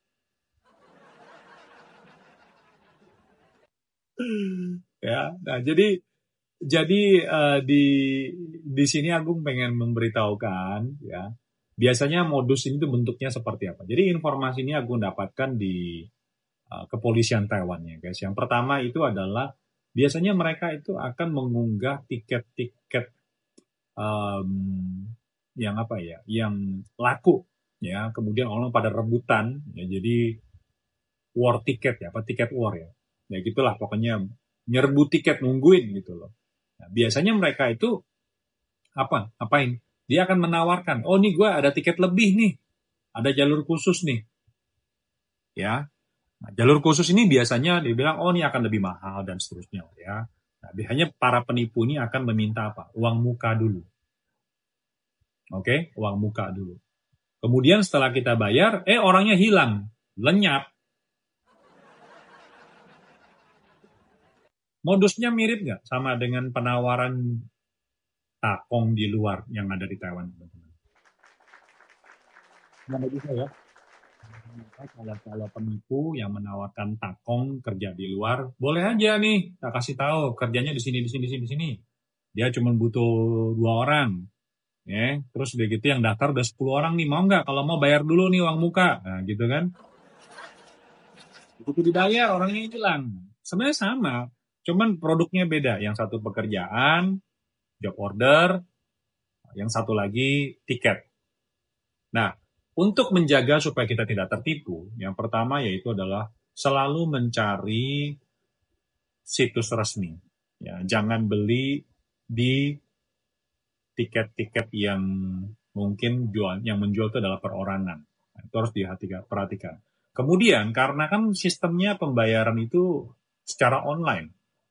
Ya, nah jadi di sini Agung pengen memberitahukan ya. Biasanya modus ini tuh bentuknya seperti apa. Jadi informasi ini Agung dapatkan di kepolisian Taiwan ya guys. Yang pertama itu adalah biasanya mereka itu akan mengunggah tiket-tiket yang laku ya. Kemudian orang pada rebutan ya. Jadi war tiket ya, tiket war ya. Ya gitulah pokoknya, nyerbu tiket, nungguin gitu loh. Nah, biasanya mereka itu apain? Dia akan menawarkan, oh nih gue ada tiket lebih nih, ada jalur khusus nih, ya. Nah, jalur khusus ini biasanya dibilang, oh ini akan lebih mahal dan seterusnya ya. Nah, biasanya para penipu ini akan meminta apa? Uang muka dulu. Oke, uang muka dulu. Kemudian setelah kita bayar, orangnya hilang, lenyap. Modusnya mirip nggak sama dengan penawaran takong di luar yang ada di Taiwan, teman-teman? Nggak bisa ya. Kalau penipu yang menawarkan takong kerja di luar, boleh aja nih, kita kasih tahu kerjanya di sini. Dia cuma butuh 2 orang, ya. Terus udah gitu yang daftar udah 10 orang nih, mau nggak? Kalau mau bayar dulu nih uang muka, nah gitu kan? Begitu dibayar orangnya hilang. Sebenarnya sama. Cuman produknya beda. Yang satu pekerjaan, job order, yang satu lagi tiket. Nah, untuk menjaga supaya kita tidak tertipu, yang pertama yaitu adalah selalu mencari situs resmi. Ya, jangan beli di tiket-tiket yang mungkin yang menjual itu adalah perorangan. Nah, itu harus perhatikan. Kemudian, karena kan sistemnya pembayaran itu secara online.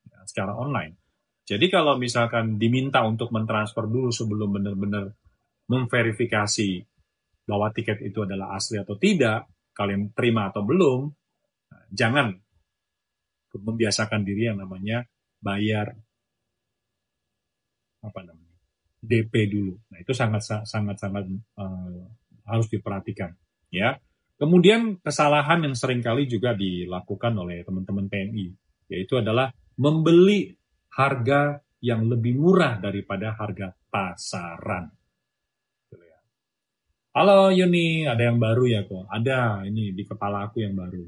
Jadi kalau misalkan diminta untuk mentransfer dulu sebelum benar-benar memverifikasi bahwa tiket itu adalah asli atau tidak, kalian terima atau belum, jangan membiasakan diri yang namanya bayar DP dulu. Nah, itu sangat harus diperhatikan, ya. Kemudian kesalahan yang seringkali juga dilakukan oleh teman-teman TNI, yaitu adalah membeli harga yang lebih murah daripada harga pasaran. Halo Yuni, ada yang baru ya kok? Ada, ini di kepala aku yang baru.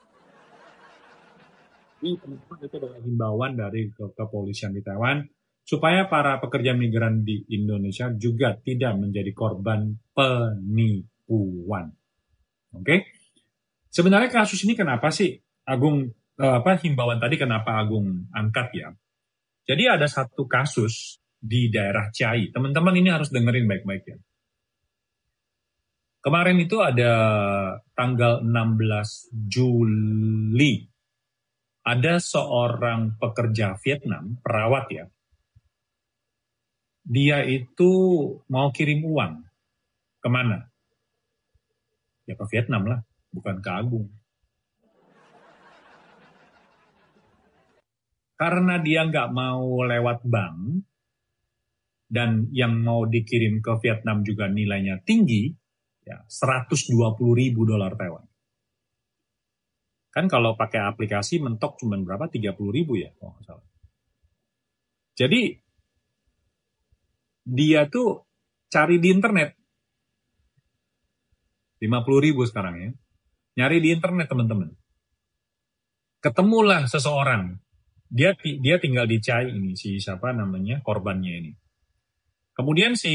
Ini teman-teman itu adalah himbauan dari kepolisian di Taiwan, supaya para pekerja migran di Indonesia juga tidak menjadi korban penipuan. Oke? Sebenarnya kasus ini kenapa sih Agung himbauan tadi kenapa Agung angkat ya? Jadi ada satu kasus di daerah Chiayi. Teman-teman ini harus dengerin baik-baik ya. Kemarin itu ada tanggal 16 Juli. Ada seorang pekerja Vietnam, perawat ya. Dia itu mau kirim uang. Kemana? Ya ke Vietnam lah, bukan ke Agung. Karena dia nggak mau lewat bank, dan yang mau dikirim ke Vietnam juga nilainya tinggi, ya $120.000 Taiwan. Kan kalau pakai aplikasi mentok cuma berapa? 30.000 ya, kalau nggak salah. Jadi, dia tuh cari di internet. 50.000 sekarang ya. Nyari di internet, teman-teman. Ketemulah seseorang. Dia tinggal di Chiayi ini, si siapa namanya, korbannya ini. Kemudian si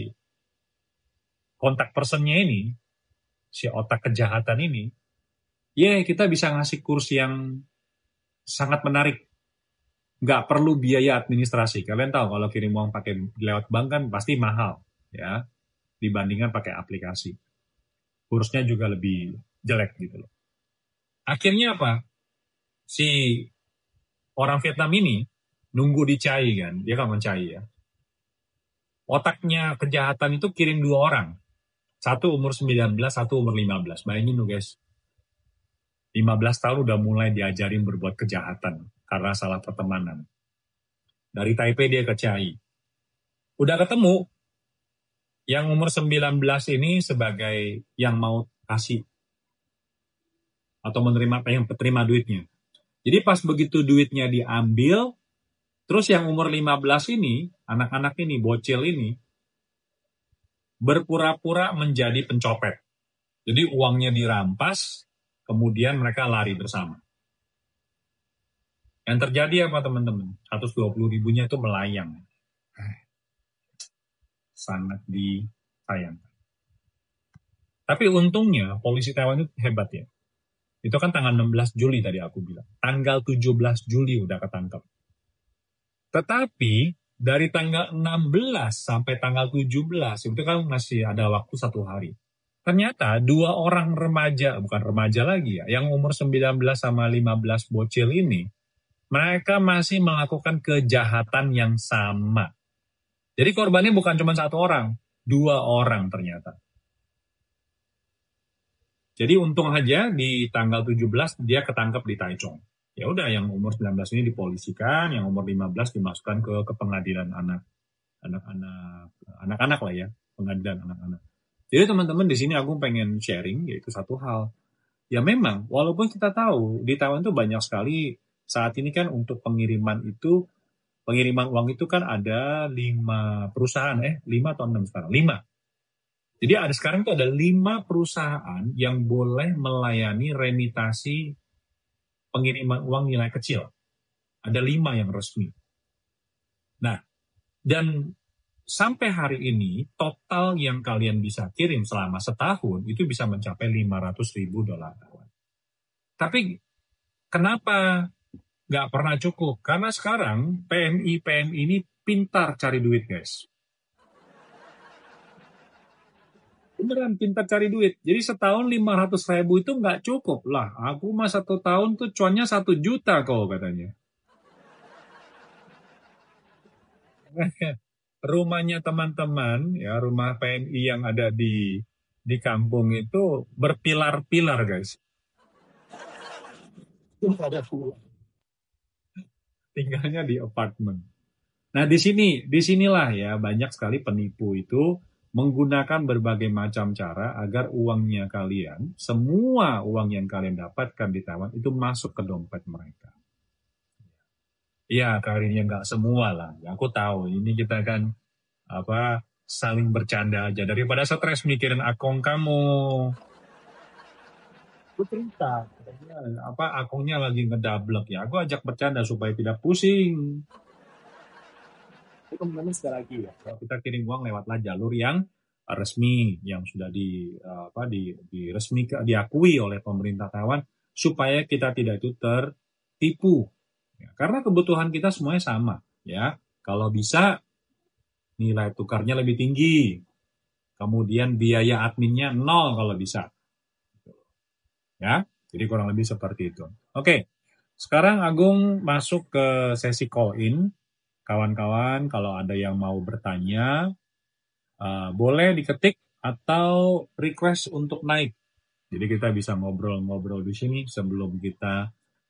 kontak personnya ini, si otak kejahatan ini, kita bisa ngasih kurs yang sangat menarik. Nggak perlu biaya administrasi. Kalian tahu kalau kirim uang pakai lewat bank kan pasti mahal, ya, dibandingkan pakai aplikasi. Kursnya juga lebih jelek gitu loh. Akhirnya apa? Si orang Vietnam ini nunggu di Chiayi kan, dia kan Chiayi ya. Otaknya kejahatan itu kirim 2 orang. Satu umur 19, satu umur 15. Bayangin loh guys. 15 tahun udah mulai diajarin berbuat kejahatan karena salah pertemanan. Dari Taipei dia ke Chiayi. Udah ketemu. Yang umur 19 ini sebagai yang mau kasih atau yang terima duitnya. Jadi pas begitu duitnya diambil, terus yang umur 15 ini, anak-anak ini, bocil ini, berpura-pura menjadi pencopet. Jadi uangnya dirampas, kemudian mereka lari bersama. Yang terjadi apa teman-teman? 120.000-nya itu melayang. Sangat disayangkan. Tapi untungnya polisi Taiwan itu hebat ya. Itu kan tanggal 16 Juli tadi aku bilang. Tanggal 17 Juli udah ketangkep. Tetapi dari tanggal 16 sampai tanggal 17 itu kan masih ada waktu 1 hari. ternyata 2 orang remaja, bukan remaja lagi ya, yang umur 19 sama 15 bocil ini, mereka masih melakukan kejahatan yang sama. Jadi korbannya bukan cuma 1 orang, 2 orang ternyata. Jadi untung aja di tanggal 17 dia ketangkep di Taichung. Ya udah, yang umur 19 ini dipolisikan, yang umur 15 dimasukkan ke pengadilan anak-anak lah ya, pengadilan anak-anak. Jadi teman-teman, di sini aku pengen sharing yaitu satu hal. Ya memang, walaupun kita tahu di Taiwan itu banyak sekali saat ini kan untuk pengiriman uang itu kan ada 5 perusahaan, 5 atau 6 sekarang? 5. Jadi sekarang itu ada 5 perusahaan yang boleh melayani remitasi pengiriman uang nilai kecil. Ada 5 yang resmi. Nah, dan sampai hari ini total yang kalian bisa kirim selama setahun itu bisa mencapai $500,000. Tapi kenapa nggak pernah cukup? Karena sekarang PMI ini pintar cari duit, guys. Beneran pintar cari duit. Jadi setahun 500.000 itu nggak cukup lah. Aku mah 1 tahun tuh cuannya 1 juta kok katanya. Rumahnya teman-teman, ya rumah PMI yang ada di kampung itu berpilar-pilar, guys. Tinggalnya di apartemen. Nah, disinilah ya banyak sekali penipu itu menggunakan berbagai macam cara agar uangnya kalian, semua uang yang kalian dapatkan di Taiwan itu masuk ke dompet mereka. Ya, karirnya nggak semua lah. Ya, aku tahu, ini kita kan saling bercanda aja. Daripada stres mikirin akun kamu. Aku cerita, akunnya lagi ngedablek ya. Aku ajak bercanda supaya tidak pusing. Teman-teman sekali lagi ya, kalau kita kirim uang lewatlah jalur yang resmi, yang sudah diakui oleh pemerintah Taiwan, supaya kita tidak itu tertipu. Ya, karena kebutuhan kita semuanya sama, ya. Kalau bisa nilai tukarnya lebih tinggi, kemudian biaya adminnya 0 kalau bisa. Ya, jadi kurang lebih seperti itu. Oke, sekarang Agung masuk ke sesi call-in. Kawan-kawan, kalau ada yang mau bertanya, boleh diketik atau request untuk naik. Jadi kita bisa ngobrol-ngobrol di sini sebelum kita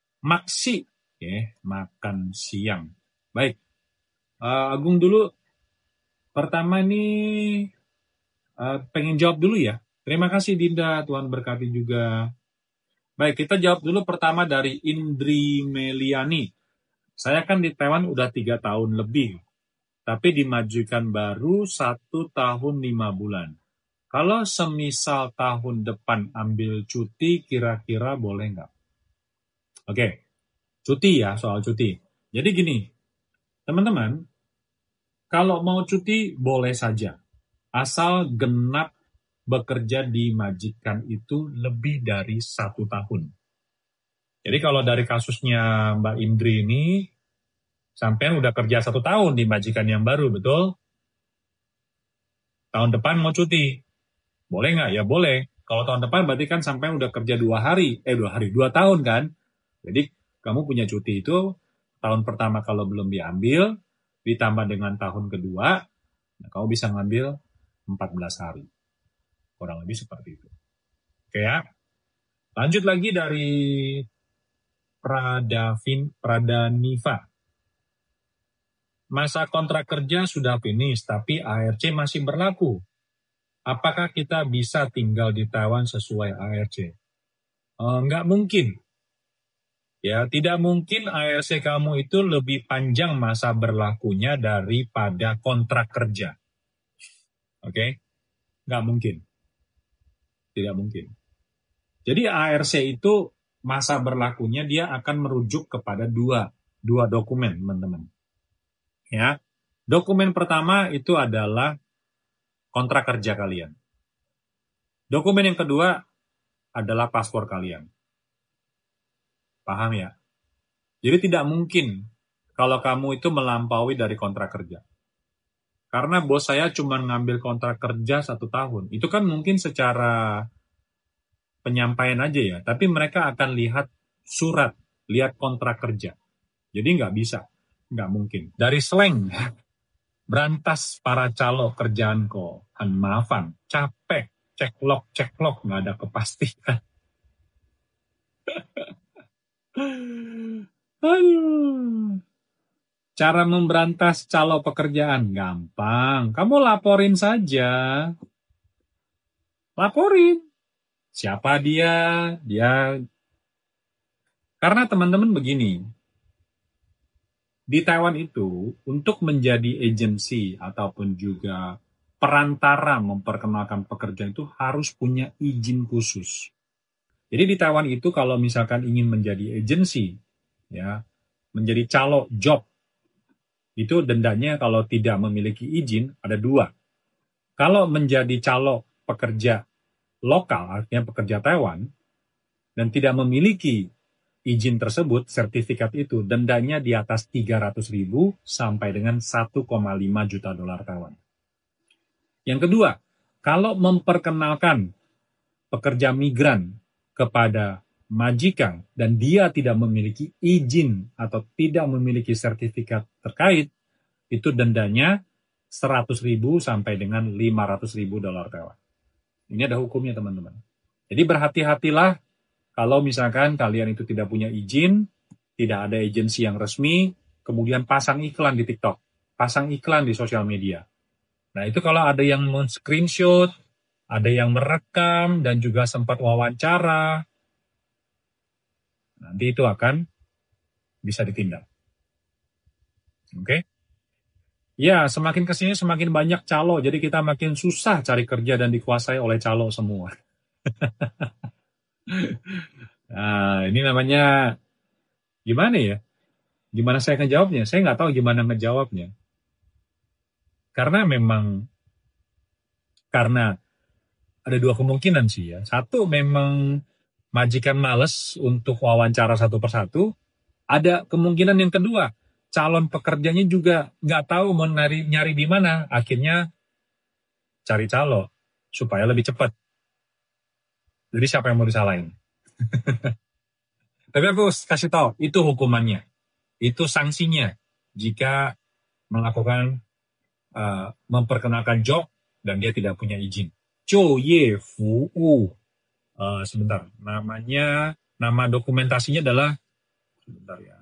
makan siang. Baik, Agung dulu. Pertama ini pengen jawab dulu ya. Terima kasih Dinda, Tuhan berkati juga. Baik, kita jawab dulu pertama dari Indri Meliani. Saya kan di Taiwan udah 3 tahun lebih, tapi dimajukan baru 1 tahun 5 bulan. Kalau semisal tahun depan ambil cuti, kira-kira boleh nggak? Oke, cuti ya, soal cuti. Jadi gini, teman-teman, kalau mau cuti boleh saja, asal genap bekerja di majikan itu lebih dari 1 tahun. Jadi kalau dari kasusnya Mbak Indri ini, sampean udah kerja 1 tahun di majikan yang baru, betul? Tahun depan mau cuti. Boleh nggak? Ya boleh. Kalau tahun depan berarti kan sampean udah kerja 2 tahun kan? Jadi kamu punya cuti itu, tahun pertama kalau belum diambil, ditambah dengan tahun kedua, nah kamu bisa ngambil 14 hari. Kurang lebih seperti itu. Oke ya. Lanjut lagi dari Pradaniva. Masa kontrak kerja sudah finish, tapi ARC masih berlaku. Apakah kita bisa tinggal di Taiwan sesuai ARC? Nggak mungkin. Ya, tidak mungkin ARC kamu itu lebih panjang masa berlakunya daripada kontrak kerja. Oke? Nggak mungkin. Tidak mungkin. Jadi ARC itu masa berlakunya dia akan merujuk kepada dua dokumen, teman-teman. Ya, dokumen pertama itu adalah kontrak kerja kalian. Dokumen yang kedua adalah paspor kalian. Paham ya? Jadi tidak mungkin kalau kamu itu melampaui dari kontrak kerja. karena bos saya cuma ngambil kontrak kerja 1 tahun. Itu kan mungkin secara penyampaian aja ya, tapi mereka akan lihat surat, lihat kontrak kerja. Jadi nggak bisa, nggak mungkin. Dari slang, berantas para calo kerjaan ko, maafan, capek, ceklok, nggak ada kepastian. Aduh. Cara memberantas calo pekerjaan gampang. Kamu laporin saja. Laporin. Siapa dia? Karena teman-teman begini. Di Taiwan itu, untuk menjadi agensi ataupun juga perantara memperkenalkan pekerjaan itu harus punya izin khusus. Jadi di Taiwan itu kalau misalkan ingin menjadi agensi, ya, menjadi calo job, itu dendanya kalau tidak memiliki izin ada 2. Kalau menjadi calo pekerja lokal, artinya pekerja Taiwan, dan tidak memiliki izin tersebut, sertifikat itu, dendanya di atas 300.000 sampai dengan 1,5 juta dolar Taiwan. Yang kedua, kalau memperkenalkan pekerja migran kepada majikan dan dia tidak memiliki izin atau tidak memiliki sertifikat terkait, itu dendanya 100.000 sampai dengan 500.000 dolar Taiwan. Ini ada hukumnya teman-teman. Jadi berhati-hatilah kalau misalkan kalian itu tidak punya izin, tidak ada agensi yang resmi, kemudian pasang iklan di TikTok, pasang iklan di sosial media. Nah itu kalau ada yang men-screenshot, ada yang merekam dan juga sempat wawancara, nanti itu akan bisa ditindak. Oke? Ya, semakin kesini semakin banyak calo, jadi kita makin susah cari kerja dan dikuasai oleh calo semua. Nah, ini namanya, gimana ya? Gimana saya ngejawabnya? Saya nggak tahu gimana ngejawabnya. Karena ada 2 kemungkinan sih ya. Satu, memang majikan males untuk wawancara satu persatu. Ada kemungkinan yang kedua, calon pekerjanya juga nggak tahu mau nyari di mana. Akhirnya cari calo supaya lebih cepat. Jadi siapa yang mau disalahin? Tapi aku kasih tahu, itu hukumannya. Itu sanksinya jika melakukan memperkenalkan job dan dia tidak punya izin. 就业服务 sebentar, nama dokumentasinya adalah, sebentar ya,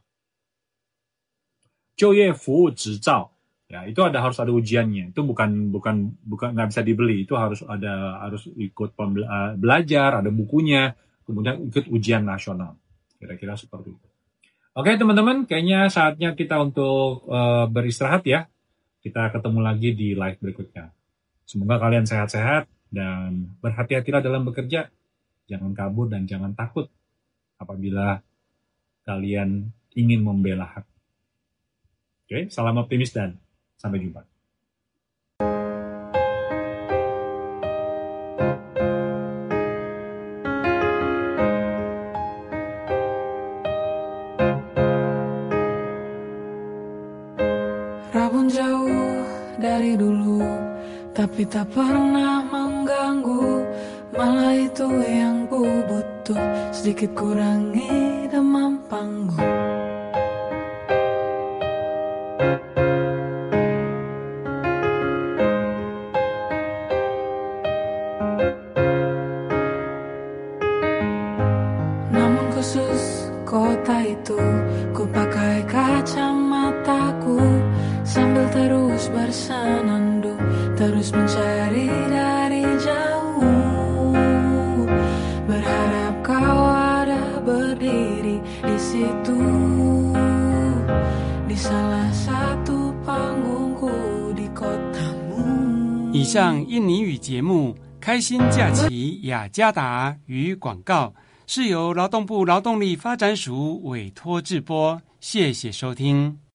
就业服务执照. Ya, itu harus ada ujiannya. Itu bukan nggak bisa dibeli. Itu harus ikut belajar, ada bukunya, kemudian ikut ujian nasional. Kira-kira seperti itu. Oke teman-teman, kayaknya saatnya kita untuk beristirahat ya. Kita ketemu lagi di live berikutnya. Semoga kalian sehat-sehat dan berhati-hatilah dalam bekerja. Jangan kabur dan jangan takut apabila kalian ingin membela hak. Oke, salam optimis dan sampai jumpa. Rabun jauh dari dulu, tapi tak pernah mengganggu. Malah itu yang ku butuh, sedikit kurangi demam panggung. Namun khusus kota itu, ku pakai kacamataku sambil terus bersenandung, terus mencari dari jauh, berharap kau ada berdiri di situ, di salah satu panggungku di kotamu. 以上印尼语节目《开心假期雅加达》与广告是由劳动部劳动力发展署委托制播，谢谢收听。